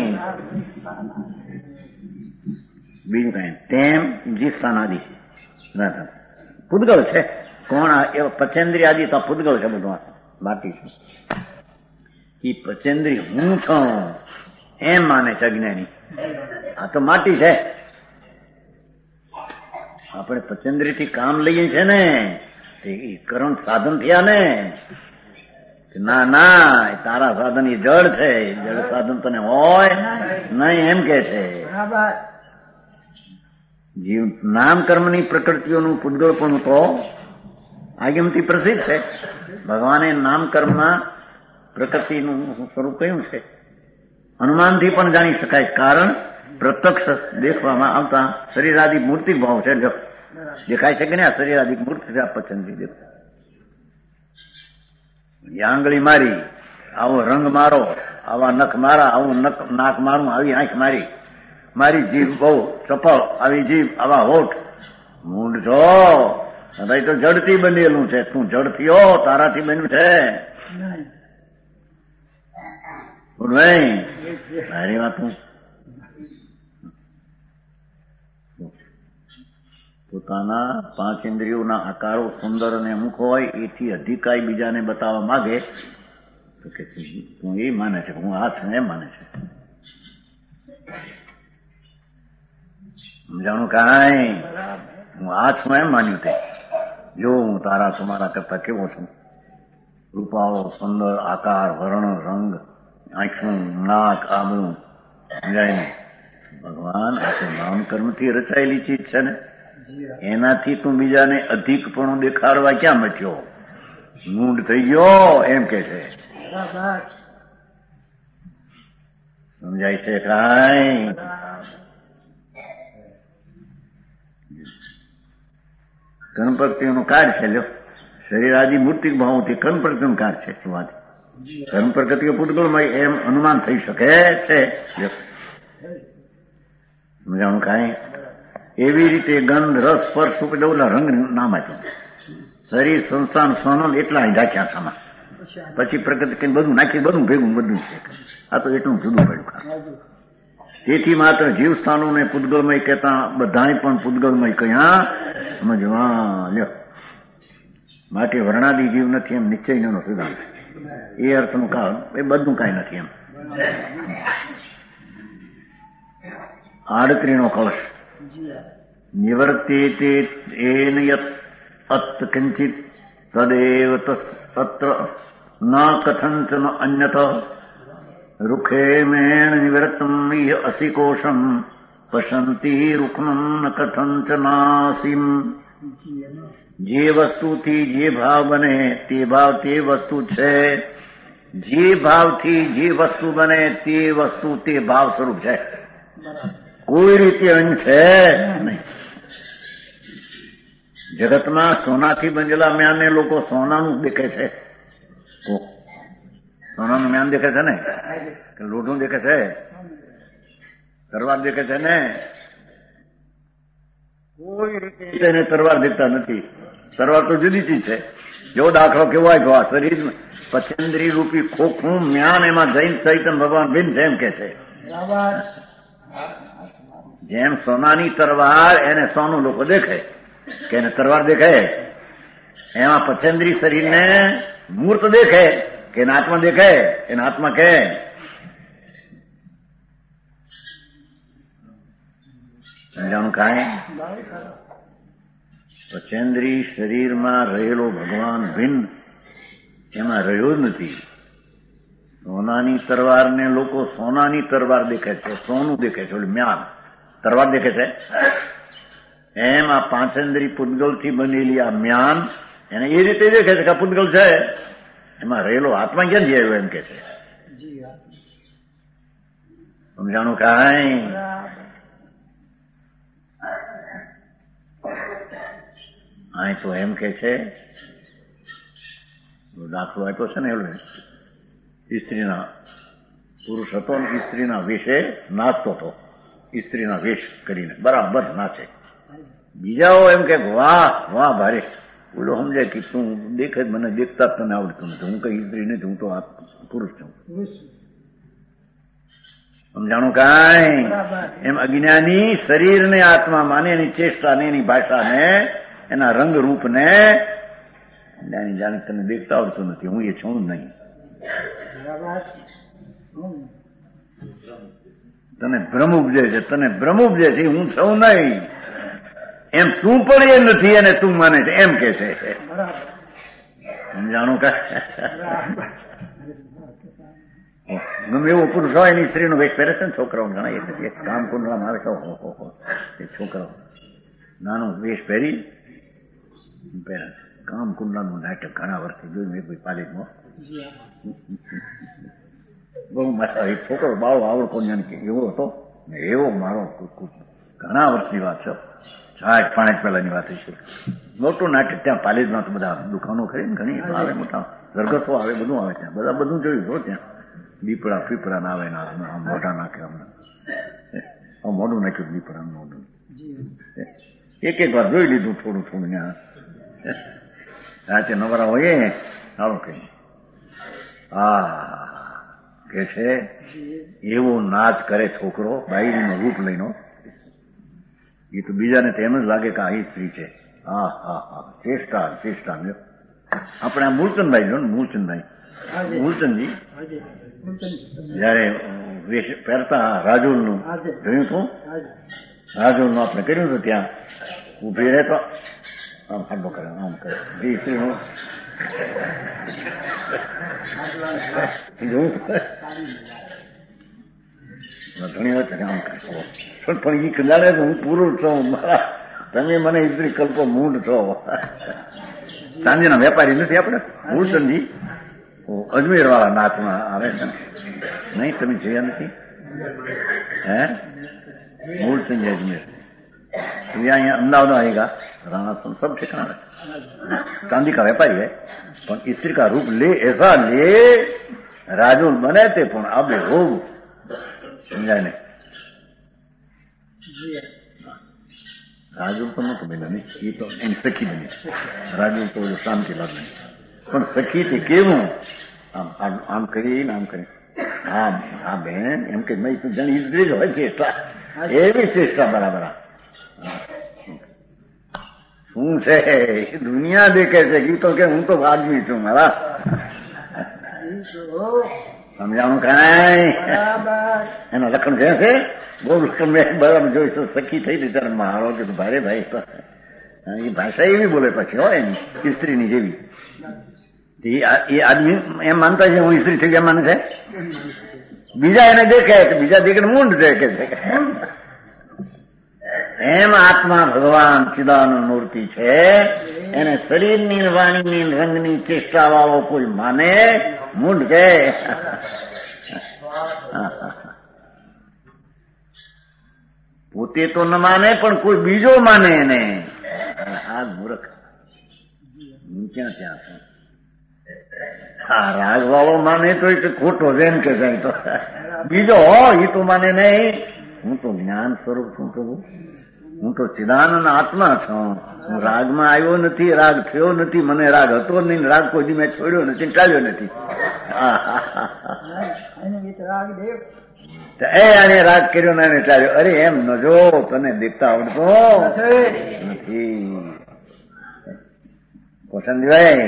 બીજું કઈ તેમ જીસ્તાનાદિ પૂદગલ છે. કોણ? એ પચેન્દ્રી આદિ તો પૂદગલ છે બધું, બાકી છે એ પચેન્દ્રી હું છું એમ માને છે અજ્ઞાની. આ તો માટી છે. આપણે પચેન્દ્રી થી કામ લઈએ છે ને એ કરણ સાધન થયા ને. ના ના, તારા સાધન એ જળ છે, જળ સાધન તને હોય નહીં એમ કે છે. જીવ નામ કર્મની પ્રકૃતિઓનું પૂદગળપણું તો આગમથી પ્રસિદ્ધ છે. ભગવાને નામ કર્મમાં પ્રકૃતિનું સ્વરૂપ કયું છે અનુમાનથી પણ જાણી શકાય. કારણ પ્રત્યક્ષ દેખવામાં આવતા શરીરાદિક મૂર્તિ ભાવ છે. દેખાય છે કે નહીં? આ શરીરાદિક મૂર્તિ છે. આ પસંદગી દેખ, આંગળી મારી, આવો રંગ મારો, આવા નખ મારા, આવું નખ નાક મારું, આવી આંખ મારી, મારી જીભ બહુ ચપળ, આવી જીભ, આવા હોઠ, મૂંડ છો તો જડથી બનેલું છે. તું જડથી હો, તારાથી બન્યું છે. તારી વાત પોતાના પાંચ ઇન્દ્રિયોના આકારો સુંદર અને અમુક હોય, એથી અધિકારી બીજાને બતાવવા માંગે તો કે તું એ માને છે, હું આ છું એમ માને છે. સમજાણું કાંઈ? હું આ છું એમ માન્યું તે. જો હું તારા તમારા કરતા કેવો છું, રૂપાળો, સુંદર, આકાર, વર્ણ, રંગ, આંખું, નાક, આબરું, સમજાય ને? ભગવાન આ તો નામ કર્મથી રચાયેલી ચીજ છે ને, એનાથી તું બીજાને અધિકપણું દેખાડવા ક્યાં મચ્યો? મૂંડ થઈ ગયો એમ કે છે. સમજાય છે કાંઈ? કર્મ પ્રગતિનું કાર્ય છે. લ્યો, શરીર આદિ મૂર્તિક ભાવોથી કર્મ પ્રગતિનું કાર્ય છે. વાત કર્મ પ્રગતિ પૂતગળમાં એમ અનુમાન થઈ શકે છે. સમજાણું કાંઈ? એવી રીતે ગંધ, રસ, સ્પર્શ, ઉપદેવના રંગ નામ આપ્યું. શરીર, સંસ્થાન, સોનલ એટલા ઢાંક્યા સામા. પછી પ્રગતિ કઈ બધું નાખી, બધું ભેગું બધું છે. આ તો એટલું જુદું પડ્યું. તેથી માત્ર જીવ સ્થાનોને પૂતગળમય કહેતા બધાય પણ પૂતગળમય કયા સમજવા. લ્યો, માટે વર્ણાદી જીવ નથી એમ નિશ્ચયનો સિદ્ધાંત. એ અર્થનું કારણ એ બધું કાંઈ નથી એમ. આડત્રીનો કલશ નિવૃત્તિ એન યત અત કિંચિત તદેવ તત્ર ન કથંચન અન્યત રૂખે મેણ નિવૃત્તમ ઇહ અસિકોશમ પશંતિ રૂખમ ન કથંચનાસીમ. જે વસ્તુથી જે ભાવ બને તે ભાવ તે વસ્તુ છે. જે ભાવથી જે વસ્તુ બને તે વસ્તુ તે ભાવ સ્વરૂપ છે. કોઈ રીતે અંશ છે નહીં. જગતમાં સોનાથી બનેલા મ્યાનને લોકો સોનાનું દેખે છે. સોનાનું મ્યાન દેખે છે ને, કે લોઢું દેખે છે, તરવાર દેખે છે ને. કોઈ રીતે એને તરવાર દેખતા નથી. તરવાર તો જુદી ચીજ છે. જો દાખલો કેવો આપ્યો, આ શરીર પચેન્દ્રી રૂપી ખોખું મ્યાન, એમાં જૈન ચૈતન ભગવાન ભિન્ન છે એમ કે છે. જેમ સોનાની તરવાર એને સોનું લોકો દેખે કે એને તરવાર દેખે, એમાં પચેન્દ્રી શરીરને મૂર્ત દેખે કે એને આત્મા દેખે, એને આત્મા કહે. સમજાણું કાંઈ? પચેન્દ્રી શરીરમાં રહેલો ભગવાન ભિન્ન એમાં રહ્યો જ નથી. સોનાની તરવારને લોકો સોનાની તરવાર દેખે છે, સોનું દેખે છે, મ્યાન તરવાર દેખે છે. એમ આ પાંચેન્દ્રી પૂતગલથી બનેલી આ મ્યાન એને એ રીતે દેખે છે કે આ પૂતગલ છે, એમાં રહેલો આત્મા ક્યાં જઈ આવ્યો એમ કે છે. સમજાણું કાંઈ? અહીં તો એમ કે છે, દાખલો આપ્યો છે ને, એવડો સ્ત્રીના પુરુષ હતો ને સ્ત્રીના વેશે નાચતો હતો. સ્ત્રીના વેશ કરીને બરાબર નાચે. બીજાઓ એમ કે વાહ વાહ ભારે. બોલો સમજાય કે તું દેખે મને દેખતા જ તને આવડતું નથી. હું કઈ સ્ત્રી નથી, હું તો આ પુરુષ છું. સમજાણું કાંઈ? એમ અજ્ઞાની શરીરને આત્મા માને, એની ચેષ્ટાને, એની ભાષાને, એના રંગ રૂપને જાણી જાણે તને દેખતા આવડતું નથી. હું એ છું નહીં. તને ભ્રમ ઉપજે છે, તને ભ્રમ ઉપજે છે, હું છું નહીં એમ. તું પણ એ નથી અને તું માને છે એમ કે છે. સમજાણું કા? ગમે એવો પુરુષ હોય એની સ્ત્રીનો વેશ પહેરે છે ને. છોકરાઓ ઘણા એક કામ કુંડલામાં આવે છે, છોકરાઓ નાનો વેશ પહેરી પહેરે છે. કામ કુંડલાનું નાટક ઘણા વર્ષથી જોયું મેં કોઈ પાલિકમાં. બહુ મજા આવી. છોકરો બાળો આવડતો એવો હતો. એવો મારો ઘણા વર્ષની વાત છે, ચાર પાંચ પહેલાની વાત છે. મોટું નાટક ત્યાં પાલેજમાં તો બધા દુકાનો ખરી ને ઘણી આવે, મોટા સરઘસો આવે, બધું આવે ત્યાં, બધા બધું જોયું છો ત્યાં. દીપડા ફીપડા ના આવે, આમ મોઢા નાખે, હમણાં મોઢું નાખ્યું દીપડા મોઢું. એક એક વાર જોઈ લીધું થોડું થોડું ત્યાં. રાતે નવરા હોય સારું કઈ હા કે છે એવો નાચ કરે છોકરો બાયરીનું રૂપ લઈને. એ તો બીજાને તો એમ જ લાગે કે આ એ સ્ત્રી છે. હા હા હા ચેષ્ટા ચેષ્ટા. આપણે આ મૂળચંદભાઈ જો ને, મૂળચંદભાઈ મૂળચંદજી જયારે વેશ પહેરતા રાજુલનું જોયું હતું, રાજુલનું આપણે કર્યું હતું ત્યાં ઉભી રહેતો આમ હાડો કરે, આમ કરે એ સ્ત્રીનું જોયું ઘણી વખત આમ કરે. પણ એ ખંડાડે હું પુરુષ છું, મારા તમે મને સ્ત્રી કલ્પો મૂંઢ છો. સાંજના વેપારી નથી આપણે મૂળચંદજી, અજમેર વાળા નાચમાં આવે છે નહીં, તમે જોયા નથી હે? મૂળચંદ अजमेर यहाँ अहमदाबाद आएगा, राणा सब ठिकाना चांदी का व्यापारी है, पर स्त्री का रूप ले ऐसा ले राजूल बने थे, पण अब हो समझाय नहीं. રાજુ તો નતો બન્યો ને, એ તો એની સખી બની. રાજુ તો શાંતિ લાગે, પણ સખી તે કેવું આમ આમ કરીને આમ કરી આમ હા બેન એમ કે મેં તો જણ ઇઝરી જ હોય ચેષ્ટા, એવી ચેષ્ટા બરાબર. શું છે દુનિયા દેખે છે કે તો કે હું તો આદમી છું મારા, સમજાણું કાંઈ એનો લખણ છે છે બહુ લખણ મેં બરાબર જોઈશું. સખી થઈ હતી ત્યારે મારો કે ભારે ભાઈ એ ભાષા એવી બોલે પછી હોય એની સ્ત્રીની જેવી. એ આદમી એમ માનતા છે હું સ્ત્રી થઈ ગયા માને છે, બીજા એને દેખે તો બીજા દીકરે મૂંઢ દેખે છે. એમ આત્મા ભગવાન ચિદાનંદ મૂર્તિ છે, એને શરીરની વાણીની રંગની ચેષ્ટા વાળો કોઈ માને મૂંઢ છે. પોતે તો ન માને પણ કોઈ બીજો માને એને, આ મૂર્ખ ક્યાં ત્યાં છે. હા રાગ વાળો માને તો એ ખોટો છે એમ કે જાય તો, બીજો એ તો માને નહીં. હું તો જ્ઞાન સ્વરૂપ છું પ્રભુ, હું તો ચિદાનંદ આત્મા છું, હું રાગમાં આવ્યો નથી, રાગ થયો નથી, મને રાગ હતો નહીં, રાગ કોઈ દી મેં છોડ્યો નથી, ટાળ્યો નથી. એ આને રાગ કર્યો ને એને ટાળ્યો. અરે એમ ન જો, તને દેખતા આવડતો નથી કોસંદભાઈ.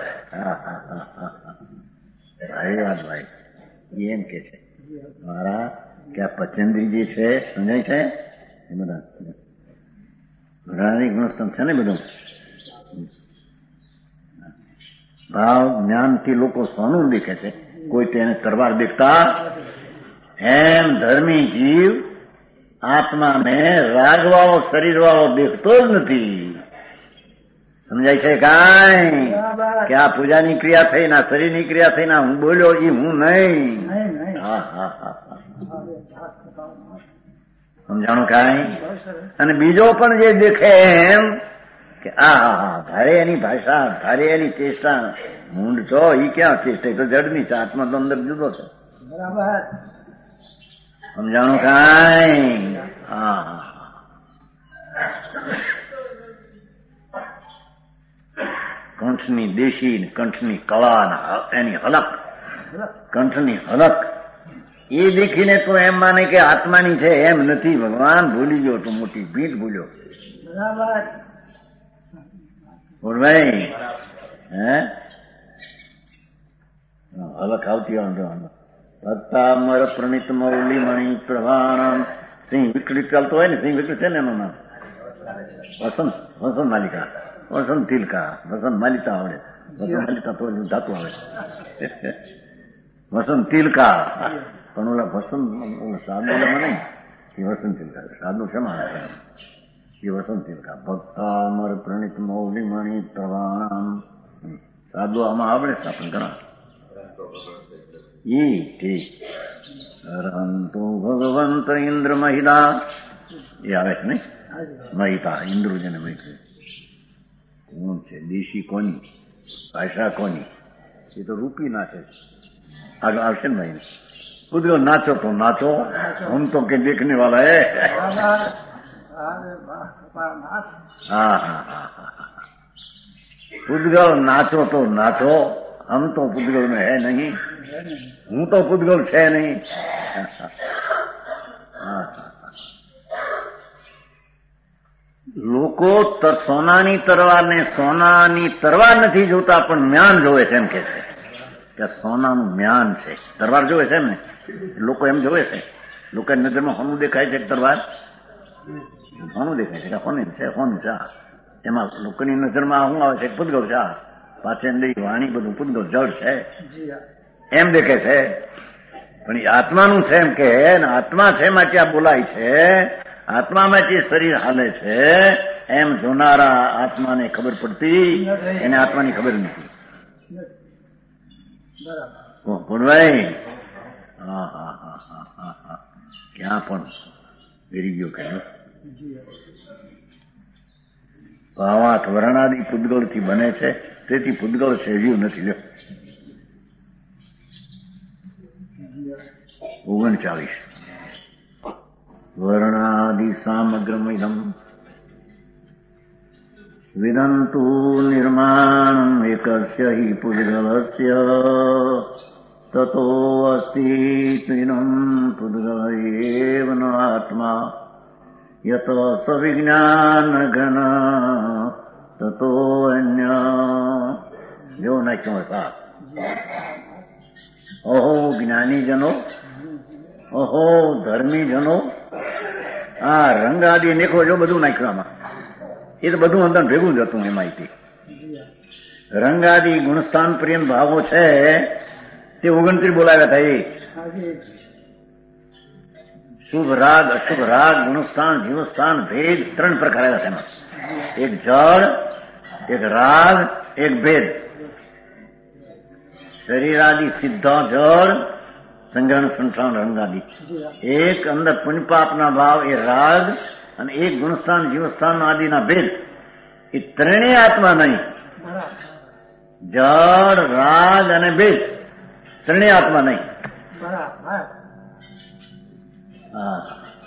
ભાઈ વાત ભાઈ એમ કે છે મારા કે આ પચેન્દ્રી જે છે સમજાય છે એ બધા ઘણાની ગુણસ્તંભ છે ને બધું. ભાવ જ્ઞાનથી લોકો સોનું દેખે છે, કોઈ તેને તરવાર દેખતા. એમ ધર્મી જીવ આત્માને રાગવાળો શરીર વાળો દેખતો જ નથી. સમજાય છે કાંઈ કે આ પૂજાની ક્રિયા થઈ ના શરીરની ક્રિયા થઈ ના હું બોલ્યો એ હું નહીં. હા હા હા સમજાણું કાંઈ. અને બીજો પણ જે દેખે એમ કે આ હા હા ભારે એની ભાષા, ભારે એની ચેષ્ટા, મૂંઢ છો એ ક્યાં ચેષ્ટા, એ તો જડની છે, આત્મા તો અંદર જુદો છે. બરાબર સમજાણું કાંઈ. હા કંઠની દેશી કંઠની કળા એની હલક, કંઠની હલક એ દેખીને તો એમ માને કે આત્માની છે, એમ નથી. ભગવાન ભૂલી ગયો તો મોટી ભીટ ભૂલ્યો. બરાબર બોલ ભાઈ. હે હલક આવતી વાંધો ભક્તામર પ્રણિત મૌલી મણિ પ્રભાણમ. સિંહ વિકલિત ચાલતો હોય ને, સિંહ વિકલિત છે ને એનું નામ વસંત, વસંત માલિકા, વસંત તિલકા, વસંત માલિકા આવડે, વસંત માલિકા તો ધાતુ આવે વસંત તિલકા. પણ ઓલા વસંત સાધુ મને નહીં, એ વસંત તિલકા સાધુ છે મારા એ વસંત તિલકા. ભક્તામર પ્રણિત મૌલી મણિ પ્રભાણમ. સાધુ આમાં આવડે છે આપણે ઘણા. એ ઠીક હરંતો ભગવંત ઇન્દ્ર મહિલા એ આવે છે ને મહિતા ઇન્દ્ર જેને મહિતા કોણ છે? દેશી કોની ભાષા કોની? એ તો રૂપી નાચે છે. આગળ આવશે ને ભાઈ. પૂતગલ નાચો તો નાચો, હમ તો કે દેખને વાલા હે. હા હા હા હા પૂતગલ નાચો તો નાચો, હમ તો પૂતગલ में है नहीं, હું તો પૂતગલ છે નહીં. લોકો સોનાની તરવારને સોનાની તરવાર નથી જોતા, પણ જ્ઞાન જોવે છે એમ કે છે કે સોનાનું જ્ઞાન છે. તરવાર જોવે છે એમ ને, લોકો એમ જોવે છે. લોકો નજરમાં હોનું દેખાય છે તરવાર, હોનું દેખાય છે કે હોની છે, હોન છે. એમાં લોકોની નજરમાં શું આવે છે? પૂતગલ છે. પાચનડી વાણી બધું પૂતગલ જળ છે એમ દેખે છે. પણ એ આત્માનું છે એમ કે આત્મા છે માટે આ બોલાય છે, આત્મામાંથી શરીર હાલે છે એમ જોનારા આત્માને ખબર પડતી, એને આત્માની ખબર નથી. ભાઈ હા હા હા હા હા હા ક્યાં પણ ગીરી ગયો કે ભાવાર્થ વર્ણાદિ પૂતગલથી બને છે, તેથી પૂતગલ સેવ્યું નથી. લ્યો ઓગણચાલીસ વર્ણાદિ સામગ્રમિદમ વિદંતુ નિર્માણમ એકસ્ય હિ પૂતગલસ્ય તતો અસ્તિ ત્રિનમ પૂતગલ એવ ન આત્મા યત સવિજ્ઞાન ઘન તતો અન્ય. જો નાખ્યો સા ઓહો જ્ઞાનીજનો, ઓહો ધર્મીજનો, આ રંગ આદિ નીકળો જો બધું નાખ્યું. એ તો બધું અંદર ભેગું જ હતું. એમાં રંગ આદિ ગુણસ્થાન પ્રેમ ભાવો છે તે ઓગણત્રીસ બોલાવ્યા હતા. એ શુભ રાગ, અશુભ રાગ, ગુણસ્થાન, જીવસ્થાન, ભેદ ત્રણ પ્રકાર આવ્યા છે એમાં. એક જળ, એક રાગ, એક ભેદ. શરીરાદિ સિદ્ધા જળ, સંગ્રહણ સંઠાન રંગાદિ. એક અંદર પુણ્યપાપના ભાવ એ રાગ, અને એક ગુણસ્થાન જીવસ્થાન આદિના ભેદ. એ ત્રણેય આત્મા નહીં. જળ, રાગ અને ભેદ ત્રણેય આત્મા નહીં. હા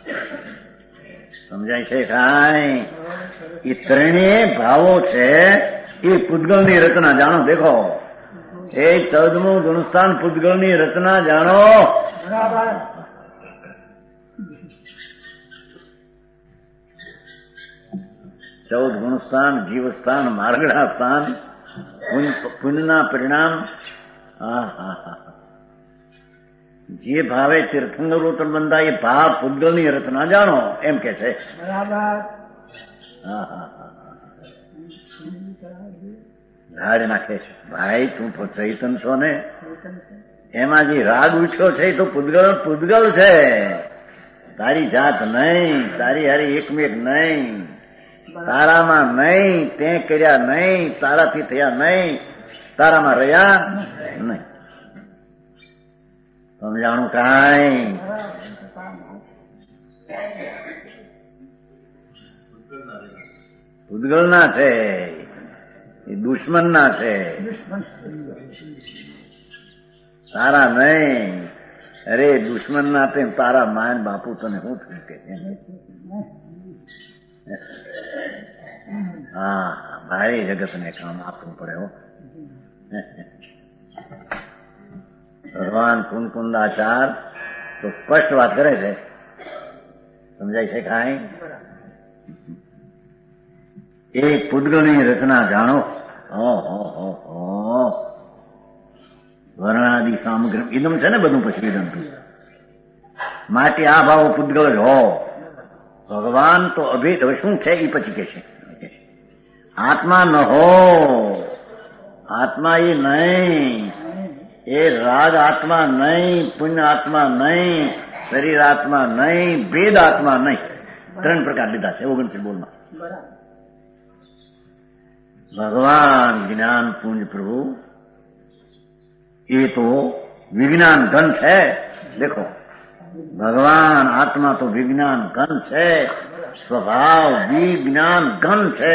સમજાય છે કાંઈ? એ ત્રણેય ભાવો છે એ પૂતગલની રચના. જાણો દેખો, એ ચૌદમું ગુણસ્થાન પૂતગલની રચના જાણો. ચૌદ ગુણસ્થાન, જીવસ્થાન, માર્ગણા સ્થાન, પુણ્યના પરિણામ. હા હા હા જે ભાવે તીર્થંકરો બંધા એ ભાવ પૂતગલની રચના જાણો એમ કે છે. હા હા હા ઝાડ નાખે છે. ભાઈ તું તો ચૈતન છો ને, એમાં જે રાગ ઉછ્યો છે એ તો પૂતગલ પૂતગલ છે. તારી જાત નહીં, તારી હારી એકમેક નહીં, તારામાં નહીં, તે કર્યા નહીં, તારાથી થયા નહીં, તારામાં રહ્યા નહીં. સમજાણું કાંઈ? પૂતગલ ના છે, એ દુશ્મન ના છે, તારા નહીં. અરે દુશ્મન ના તે તારા માન બાપુ તને શું થયું કે? હા ભાઈ જગતને કામ આપવું પડે હો. ભગવાન કુંદકુંદાચાર તો સ્પષ્ટ વાત કરે છે. સમજાય છે કાંઈ? એ પૂતગલની રચના જાણો. વર્ણાદિ સામગ્રી ઇદમ છે ને બધું. પછી વિદંતુ માટે આ ભાવો પૂતગલ જ હો. ભગવાન તો અભેદ. હવે શું છે એ પછી કે છે. આત્મા ન હો, આત્મા એ નહીં, એ રાગ આત્મા નહીં, પુણ્ય આત્મા નહીં, શરીર આત્મા નહીં, ભેદ આત્મા નહીં. ત્રણ પ્રકાર લીધા છે ઓગણત્રીસ બોલમાં. ભગવાન જ્ઞાન પુંજ પ્રભુ એ તો વિજ્ઞાન ધન છે. દેખો ભગવાન આત્મા તો વિજ્ઞાન ઘન છે, સ્વભાવ વિજ્ઞાન ઘન છે.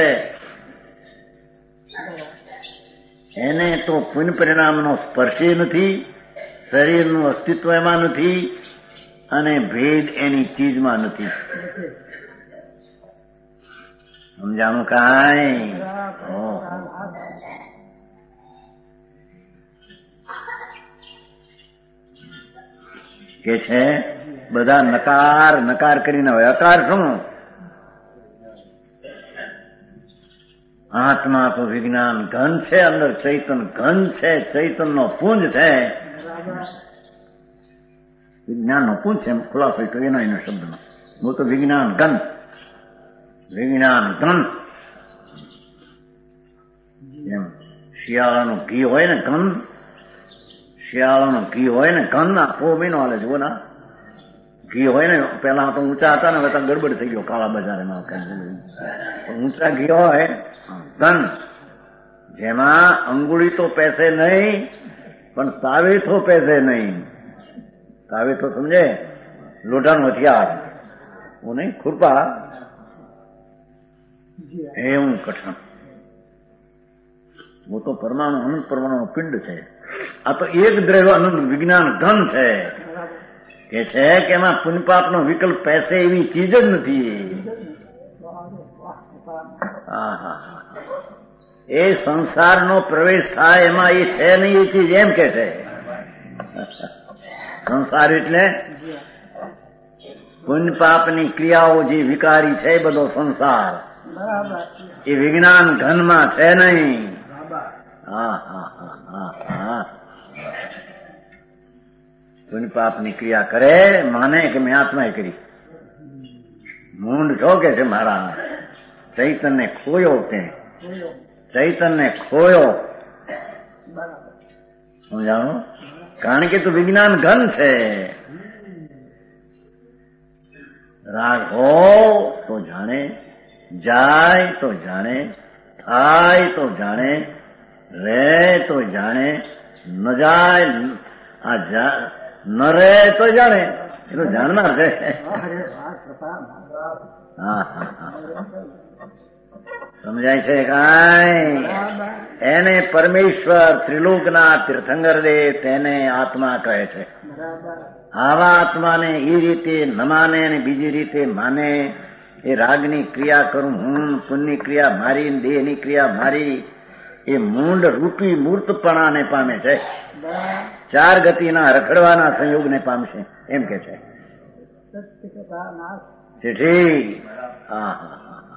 એને તો પુણ્ય પરિણામનો સ્પર્શે નથી, શરીરનું અસ્તિત્વ એમાં નથી, અને ભેદ એની ચીજમાં નથી. સમજાણું કાંઈ? કે છે બધા નકાર નકાર કરીને હોય. અકાર શું? આત્મા તો વિજ્ઞાન ઘન છે, અંદર ચૈતન ઘન છે, ચૈતનનો પુંજ છે. વિજ્ઞાનનો પુંજ છે, ખુલાસો તો એનો એનો શબ્દનો. હું તો વિજ્ઞાન ઘન, વિજ્ઞાન ઘન. એમ શિયાળાનું ઘી હોય ને ઘન, શિયાળાનું ઘી હોય ને ઘન. આખો મહિનો હાલે જુઓ ના ઘી હોય ને. પેલા તો ઊંચા હતા ને, હવે તો ગડબડ થઈ ગયો કાળા બજારમાં. ઊંચા ઘી હોય ઘન, જેમાં અંગુળી તો પેસે નહીં, પણ તાવે તો પેસે નહીં. તાવે તો સમજે લોઢાનું હથિયાર, હું નહીં ખુરપા, એવું કઠણ. वो तो परमाणु अनंत परमाणु पिंड છે. આ તો એક દ્રવ્ય અનંત વિજ્ઞાન ઘન છે. કે છે કે એમાં પુણ્યપાપનો વિકલ્પ પેસે એવી ચીજ જ નથી. એ સંસારનો પ્રવેશ થાય એમાં એ છે નહીં એ ચીજ, એમ કે છે. સંસાર એટલે પુણ્યપાપની ક્રિયાઓ જે વિકારી છે એ બધો સંસાર એ વિજ્ઞાન ઘનમાં છે નહીં. હા હા હા હા હા પુણ્ય પાપની ક્રિયા કરે, માને કે મેં આત્માએ કરી. મૂંડ છો કે છે મારા ચૈતનને ખોયો, તે ચૈતનને ખોયો. સમજાણું? કારણ કે તું વિજ્ઞાન ઘન છે. રાગ હો તો જાણે, જાય તો જાણે, થાય તો જાણે, રે તો જાણે, ન જાય આ ન રે તો જાણે. એ તો જાણનાર છે. હા હા હા સમજાય છે કાંઈ? એને પરમેશ્વર ત્રિલોકના તીર્થંકર દે તેને આત્મા કહે છે. આવા આત્માને એ રીતે ન માને ને બીજી રીતે માને, એ રાગની ક્રિયા કરું હું, પુણ્યની ક્રિયા મારી, દેહની ક્રિયા મારી, એ મૂંડ રૂપી મૂર્તપણાને પામે છે. ચાર ગતિના રખડવાના સંયોગને પામશે, એમ કે છે. ઠીક. હા હા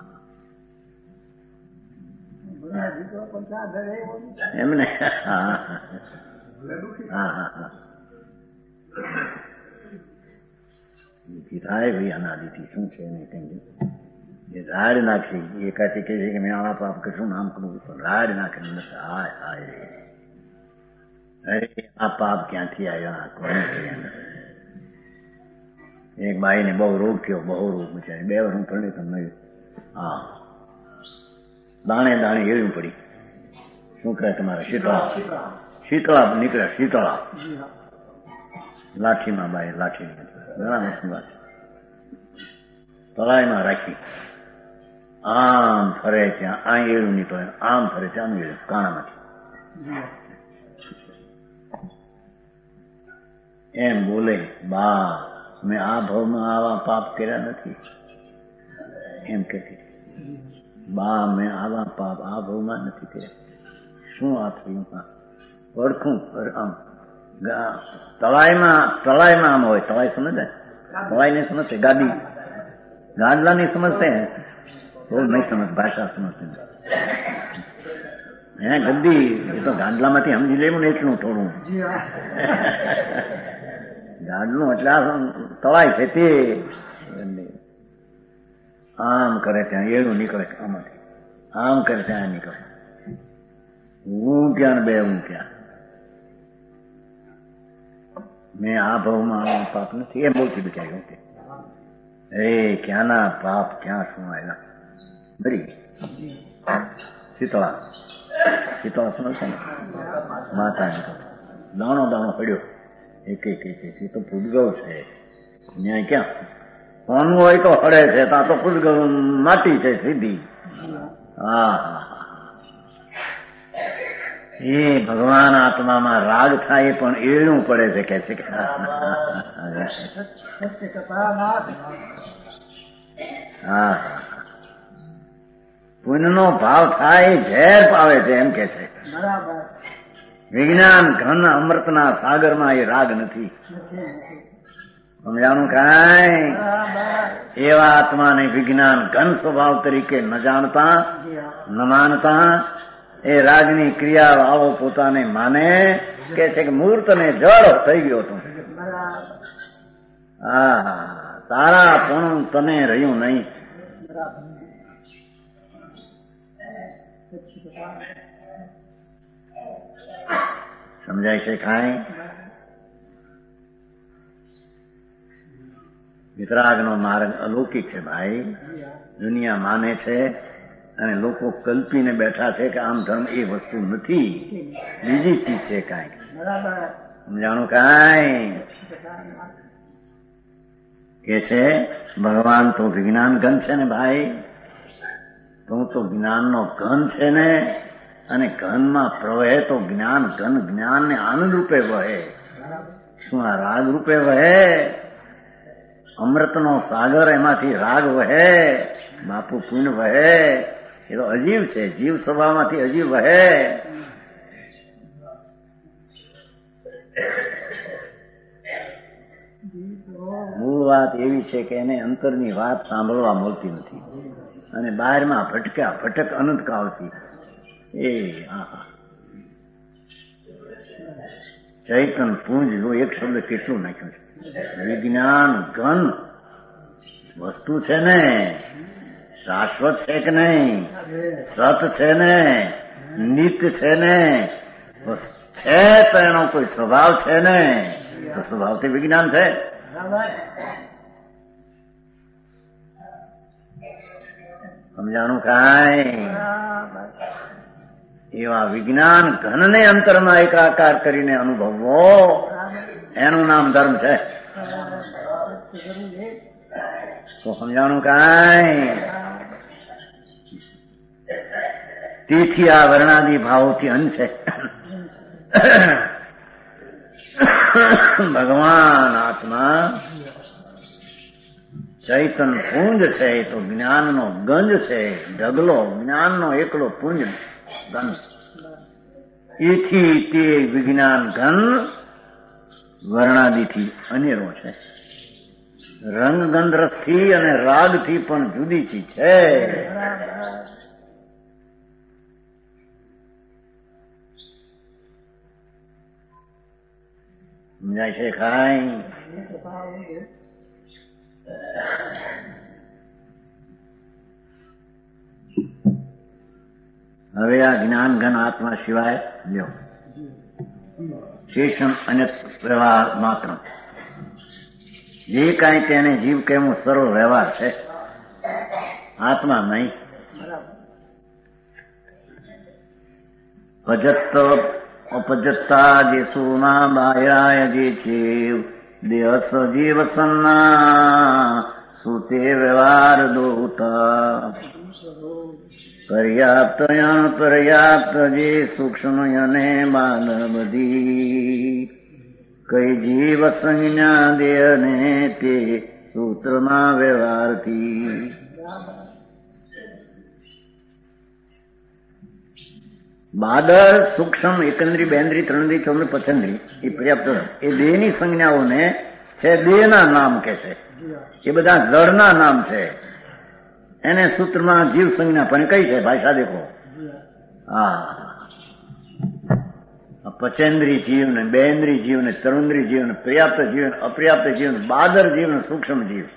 એમને હા હા હા થાય ભાઈ અનાદિથી શું છે ને કઈ એ રાડ નાખી એકાથી કહે છે કે મેં આવા પાપ કશું નામ કરું, રાડ નાખીને હાય હાય અરે આ પાપ ક્યાંથી આવ્યા, કોને કર્યા? એક બાઈને બહુ રોગ થયો, બહુ રોગ બિચારી બે વર્ષ પડે તો નહીં. હા દાણે દાણે એવી પડી. શું કહે તમારે? શીતળા શીતળા નીકળ્યા. શીતળા લાઠીમાં બાય લાઠી ઘણા વર્ષની વાત. તળાઈમાં રાખી આમ ફરે ત્યાં આ એળું નીકળે, આમ ફરે ત્યાં એળું કાણામાંથી. એમ બોલે, બા મેં આ ભાવમાં આવા પાપ કર્યા નથી. એમ કહેતી, બા મેં આવા પાપ આ ભાવમાં નથી કર્યા. શું આ થયું? પડખું આમ તળાઈમાં તળાઈમાં આમ હોય. તળાઈ સમજે? તળાઈ નહીં સમજશે, ગાદી ગાદલા નહીં સમજશે, બહુ નહીં સમજ, ભાષા સમજશે. હે ગદ્દી એ તો ગાદલામાંથી સમજી લેવું ને એટલું થોડું. ગાદલું એટલે આ તળાઈ છે તે આમ કરે ત્યાં એળું નીકળે, આમાંથી આમ કરે ત્યાં નીકળે. હું ક્યાં બે હું ક્યાં? મેં આ ભાવમાં આવા પાપ નથી એમ બોલતી બિચારી હતી. એ ક્યાંના પાપ ક્યાં શું આવ્યા? બરી શીતળા શીતળા સમજશે ને? માતા દાણો દાણો પડ્યો એક એક એક એ તો પૂદગવ છે. ન્યાય ક્યાં? સોનું હોય તો હળે છે, ત્યાં તો ખુદ માટી છે સીધી. હા એ ભગવાન આત્મામાં રાગ થાય પણ એળું પડે છે કે છે. હા પુણ્યનો ભાવ થાય ઝેર પાવે છે એમ કે છે. વિજ્ઞાન ઘન અમૃતના સાગરમાં એ રાગ નથી. સમજાણું કાંઈ? એવા આત્માને વિજ્ઞાન ઘન સ્વભાવ તરીકે ન જાણતા ન માનતા એ રાજની ક્રિયા આવો પોતાને માને કે છે કે મૂર્ત ને જળ થઈ ગયો તું. હા તારા પણ તને રહ્યું નહીં. સમજાય છે કાંઈ? વિતરાગનો માર્ગ અલૌકિક છે ભાઈ. દુનિયા માને છે અને લોકો કલ્પીને બેઠા છે કે આમ ધર્મ એ વસ્તુ નથી, બીજી ચીજ છે કાંઈક. સમજાણું કાંઈ? કે છે ભગવાન તો વિજ્ઞાન ઘન છે ને ભાઈ, તું તો જ્ઞાનનો ઘન છે ને, અને ઘનમાં પ્રવહે તો જ્ઞાન ઘન જ્ઞાનને આનંદ રૂપે વહે. શું આ રાગ રૂપે વહે? અમૃતનો સાગર એમાંથી રાગ વહે, બાપુ પુણ્ય વહે. એ તો અજીવ છે, જીવ સ્વભાવમાંથી અજીવ વહે. મૂળ વાત એવી છે કે એને અંતરની વાત સાંભળવા મળતી નથી અને બહારમાં ભટક્યા ભટક અનંતકાળથી. એ હા ચૈતન પુંજ નો એક શબ્દ કેટલું નાખ્યું છે. વિજ્ઞાન ઘન વસ્તુ છે ને, શાશ્વત છે કે નહીં? સત છે ને, નિત્ય છે ને, છે તો એનો કોઈ સ્વભાવ છે ને, તો સ્વભાવથી વિજ્ઞાન છે. સમજાણું કાંઈ? એવા વિજ્ઞાન ઘનને અંતરમાં એકાકાર કરીને અનુભવવો, એનું નામ ધર્મ છે. તો સમજાણું કાંઈ? તેથી આ વર્ણાદી ભાવોથી અંત છે. ભગવાન આત્મા ચૈતન પુંજ છે, તો જ્ઞાનનો ગંજ છે, ઢગલો જ્ઞાનનો એકલો પુંજ ગંજ. એથી તે વિજ્ઞાન ઘન વર્ણાદિથી અનેરો છે. રંગ ગંધ રસથી અને રાગથી પણ જુદી ચીજ છે. સમજાય છે ખાઈ? હવે આ જ્ઞાન ઘન આત્મા સિવાય લ્યો શેષમ અને વ્યવહાર માત્ર જે કાંઈ તેને જીવ કેવું સરળ વ્યવહાર છે, આત્મા નહીં. ભજત અપજતા જે સોના બાહ્યાય જે જીવ દેહ સજીવ સન્ના સુતે વ્યવહાર દોતા પર્યાપ્ત પર્યાપ્ત જે સૂક્ષ્મ અને બાલ બધી કઈ જીવ સંજ્ઞા દેહ ને તે સૂત્રમાં વ્યવહારથી. બાદર સૂક્ષ્મ એકંદરી બેન્દ્રી ત્રણદરી ચૌદરી પચંદ્રી એ પર્યાપ્ત એ દેહની સંજ્ઞાઓને છે દેહના નામ કે છે. એ બધા જળના નામ છે. એને સૂત્રમાં જીવ સંજ્ઞા પણ કઈ છે ભાષા દેખો. હા પચેન્દ્રી જીવ ને બેન્દ્રી જીવ ને તરુંદ્રી જીવ ને પર્યાપ્ત જીવ ને અપર્યાપ્ત જીવ ને બાદર જીવ ને સૂક્ષ્મ જીવ.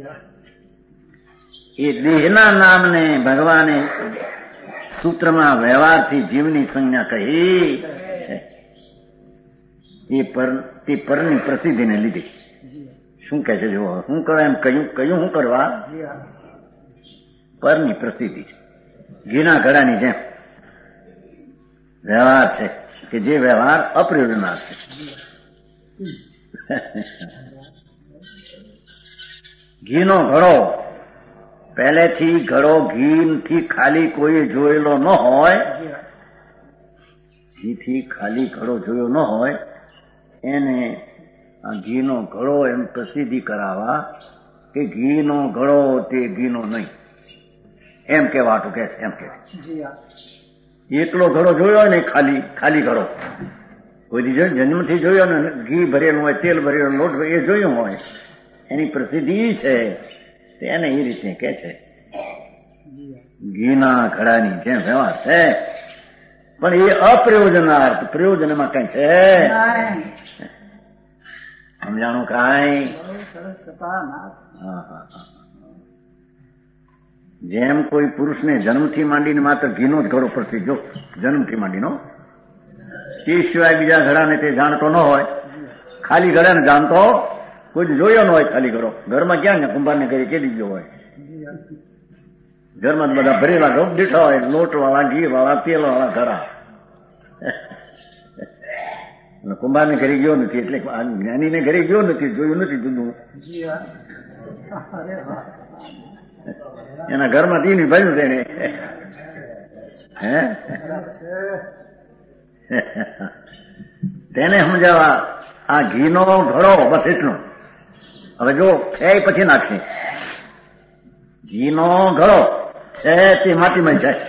એ દેહના નામને ભગવાને સૂત્રમાં વ્યવહારથી જીવની સંજ્ઞા કહી એ પર તે પરની પ્રસિદ્ધિને લીધી. શું કહે છે જુઓ, શું કરવા એમ કહ્યું કહ્યું શું કરવા? પરની પ્રસિદ્ધિ છે. ઘીના ઘડાની જેમ વ્યવહાર છે કે જે વ્યવહાર અપ્રયોજનાર છે. ઘીનો ઘડો પહેલેથી ઘડો ઘીથી ખાલી કોઈ જોયેલો ન હોય, ઘીથી ખાલી ઘડો જોયો ન હોય એને આ ઘીનો ઘડો એમ પ્રસિદ્ધિ કરાવવા કે ઘીનો ઘડો તે ઘીનો નહીં એમ કહેવાતું કે છે. એમ કે એકલો ઘડો જોયો ને ખાલી ખાલી ઘડો કોઈ જન્મથી જોયો ને ઘી ભરેલું હોય, તેલ ભરેલું, લોટ એ જોયું હોય, એની પ્રસિદ્ધિ છે તેને એ રીતે કે છે ઘીના ઘડાની જેમ વ્યવહાર છે. પણ એ અપ્રયોજનાર્થ, પ્રયોજનમાં કઈ છે સમજાણું કાંઈ? જેમ કોઈ પુરુષને જન્મથી માંડીને માત્ર ઘીનો જ ઘડો પ્રસિદ્ધ, જો જન્મથી માંડીનો તે સિવાય બીજા ઘડાને તે જાણતો ન હોય, ખાલી ઘડાને જાણતો કોઈ જોયો ન હોય. ખાલી ઘડો ઘરમાં ક્યાં ને કુંભારને ઘરે કેદી ગયો હોય, ઘરમાં બધા ભરેલા રોપ દીઠા હોય, લોટ વાળા, ઘી વાળા, તેલ વાળા ઘડા. કુંભારને ઘરે ગયો નથી એટલે જ્ઞાનીને ઘરે ગયો નથી, જોયું નથી જુદું. એના ઘરમાં તીન ભર્યું છે હે તેને સમજાવવા આ ઘીનો ઘડો બસ એટલું. હવે જો છે પછી નાખશે. ઘીનો ઘડો છે તે માટીમાં જાય,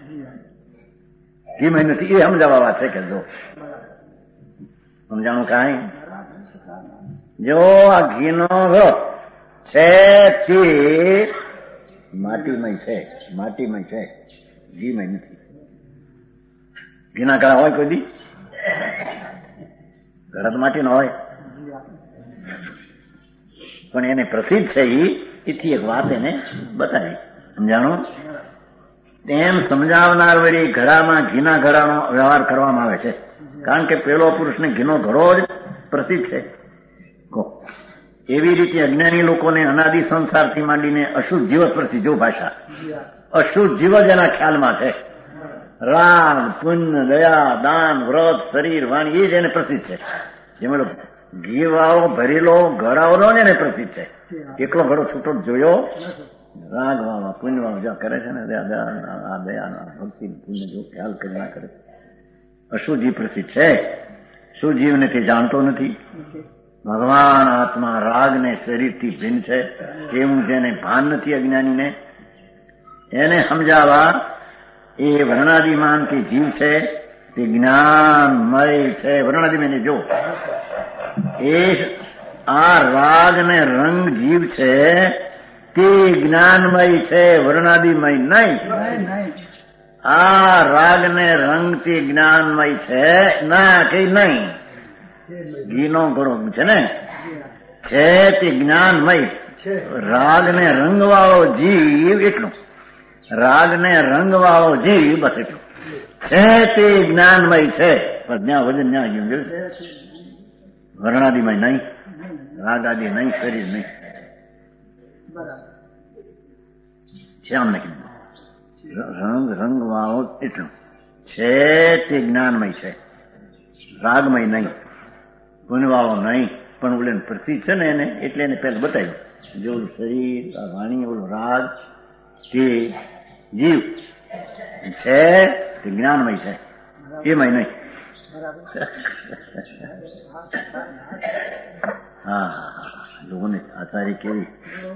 ઘીમાં નથી એ સમજાવવા વાત છે કે જો સમજાણું કાંઈ? જો આ ઘીનો ઘડો છે તે માટીમાં છે, માટીમાં છે, ઘીમાં નથી. ઘીના ઘડા હોય કોઈ દી? ઘડા તો માટીનો હોય, પણ એને પ્રસિદ્ધ છે એથી એક વાત એને બતાવી. સમજાણું? તેમ સમજાવનાર વળી ઘડામાં ઘીના ઘડાનો વ્યવહાર કરવામાં આવે છે, કારણ કે પેલો પુરુષને ઘીનો ઘડો જ પ્રસિદ્ધ છે. એવી રીતે અજ્ઞાની લોકોને અનાદિ સંસારથી માંડીને અશુદ્ધ જીવ પ્રસિદ્ધ. જો ભાષા અશુદ્ધ જીવ જ એના ખ્યાલમાં છે. રાગ, પુણ્ય, દયા, દાન, વ્રત, શરીર, વાણી એ જ એને પ્રસિદ્ધ છે. જેમાં ઘી વાળો ભરેલો ઘડાઓનો જ એને પ્રસિદ્ધ છે. એકલો ઘડો છૂટો જોયો રાગ વાળો, પુણ્ય વાળો જ્યાં કરે છે ને દયા દયા ભક્તિ પુણ્ય જો ખ્યાલ કરી ના કરે, અશુદ્ધ જીવ પ્રસિદ્ધ છે. શુદ્ધ જીવને તે જાણતો નથી. ભગવાન આત્મા રાગ ને શરીરથી ભિન્ન છે એવું જેને ભાન નથી અજ્ઞાનીને, એને સમજાવવા એ વર્ણાદિમાન કે જીવ છે તે જ્ઞાનમય છે. વર્ણાદિમાન જો એ આ રાગ ને રંગ જીવ છે તે જ્ઞાનમય છે, વર્ણાદિમય નહીં. આ રાગ ને રંગ તે જ્ઞાનમય છે ના કે નહીં? ઘીનો ઘડો છે ને છે તે જ્ઞાનમય. રાગ ને રંગ વાળો જીવ એટલું, રાગ ને રંગ વાળો જીવ બસ એટલું છે તે જ્ઞાનમય છે. પણ જ્યાં વજન ન્યા ગયું, વર્ણાદિમય નહીં, રાગ આદિ નહીં, શરીર નહીં. શ્યામ ને કીધું રંગ રંગ વાળો એટલું છે તે જ્ઞાનમય છે, રાગમય નહીં, ગુણવાળો નહીં. પણ ઓલે પ્રસિદ્ધ છે ને એને એટલે એને પહેલા બતાવ્યું. જો શરીર, વાણી, ઓલો રાગ તે જીવ છે તે જ્ઞાનમય છે, એમાં નહીં. હા લોકોને આચાર્ય કેવી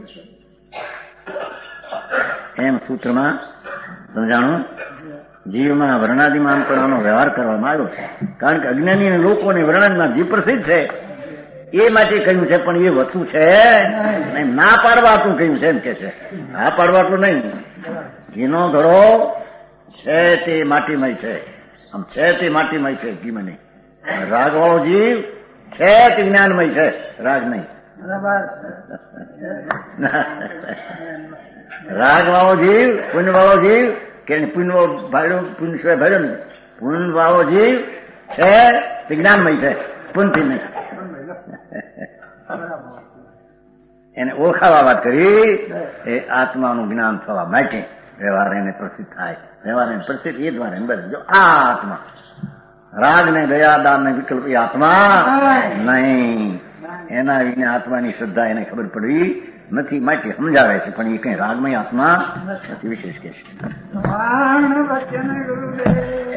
એમ સૂત્રમાં સમજાણું. જીવમાં વર્ણાદિમાનપણાનો વ્યવહાર કરવામાં આવ્યો છે, કારણ કે અજ્ઞાની લોકોને વર્ણાદિમાન જીવ પ્રસિદ્ધ છે એ માટે કહ્યું છે. પણ એ વસ્તુ છે ના પાડવાતું કહ્યું છે એમ કે છે. હા પાડવાતું નહીં. ઘીનો ઘડો છે તે માટીમય છે, આમ છે તે માટીમય છે, ઘીમાં નહીં. રાગ વાળો જીવ છે તે જ્ઞાનમય છે, રાગ નહીં. રાગ વાળો જીવ, પુણ્ય વાળો જીવ કે પુણ્ય ભાડ્યો, પુણ્ય સિવાય ભાડ્યો ને, પુણ્ય વાળો જીવ છે તે જ્ઞાનમય છે, પુણ્યથી નહીં. એને ઓળખાવા વાત કરી એ આત્માનું જ્ઞાન થવા માટે વ્યવહાર એને પ્રસિદ્ધ થાય. વ્યવહાર એને પ્રસિદ્ધ એ દ્વારા એમ બધું. જો આ આત્મા રાગ ને દયા દાન ને વિકલ્પ એ આત્મા નહીં. એના વિને આત્માની શ્રદ્ધા એને ખબર પડવી નથી માટે સમજાવે છે, પણ એ કઈ રાગમય આત્મા નથી વિશેષ કે છે. વાણ વચન ગુરુદેવ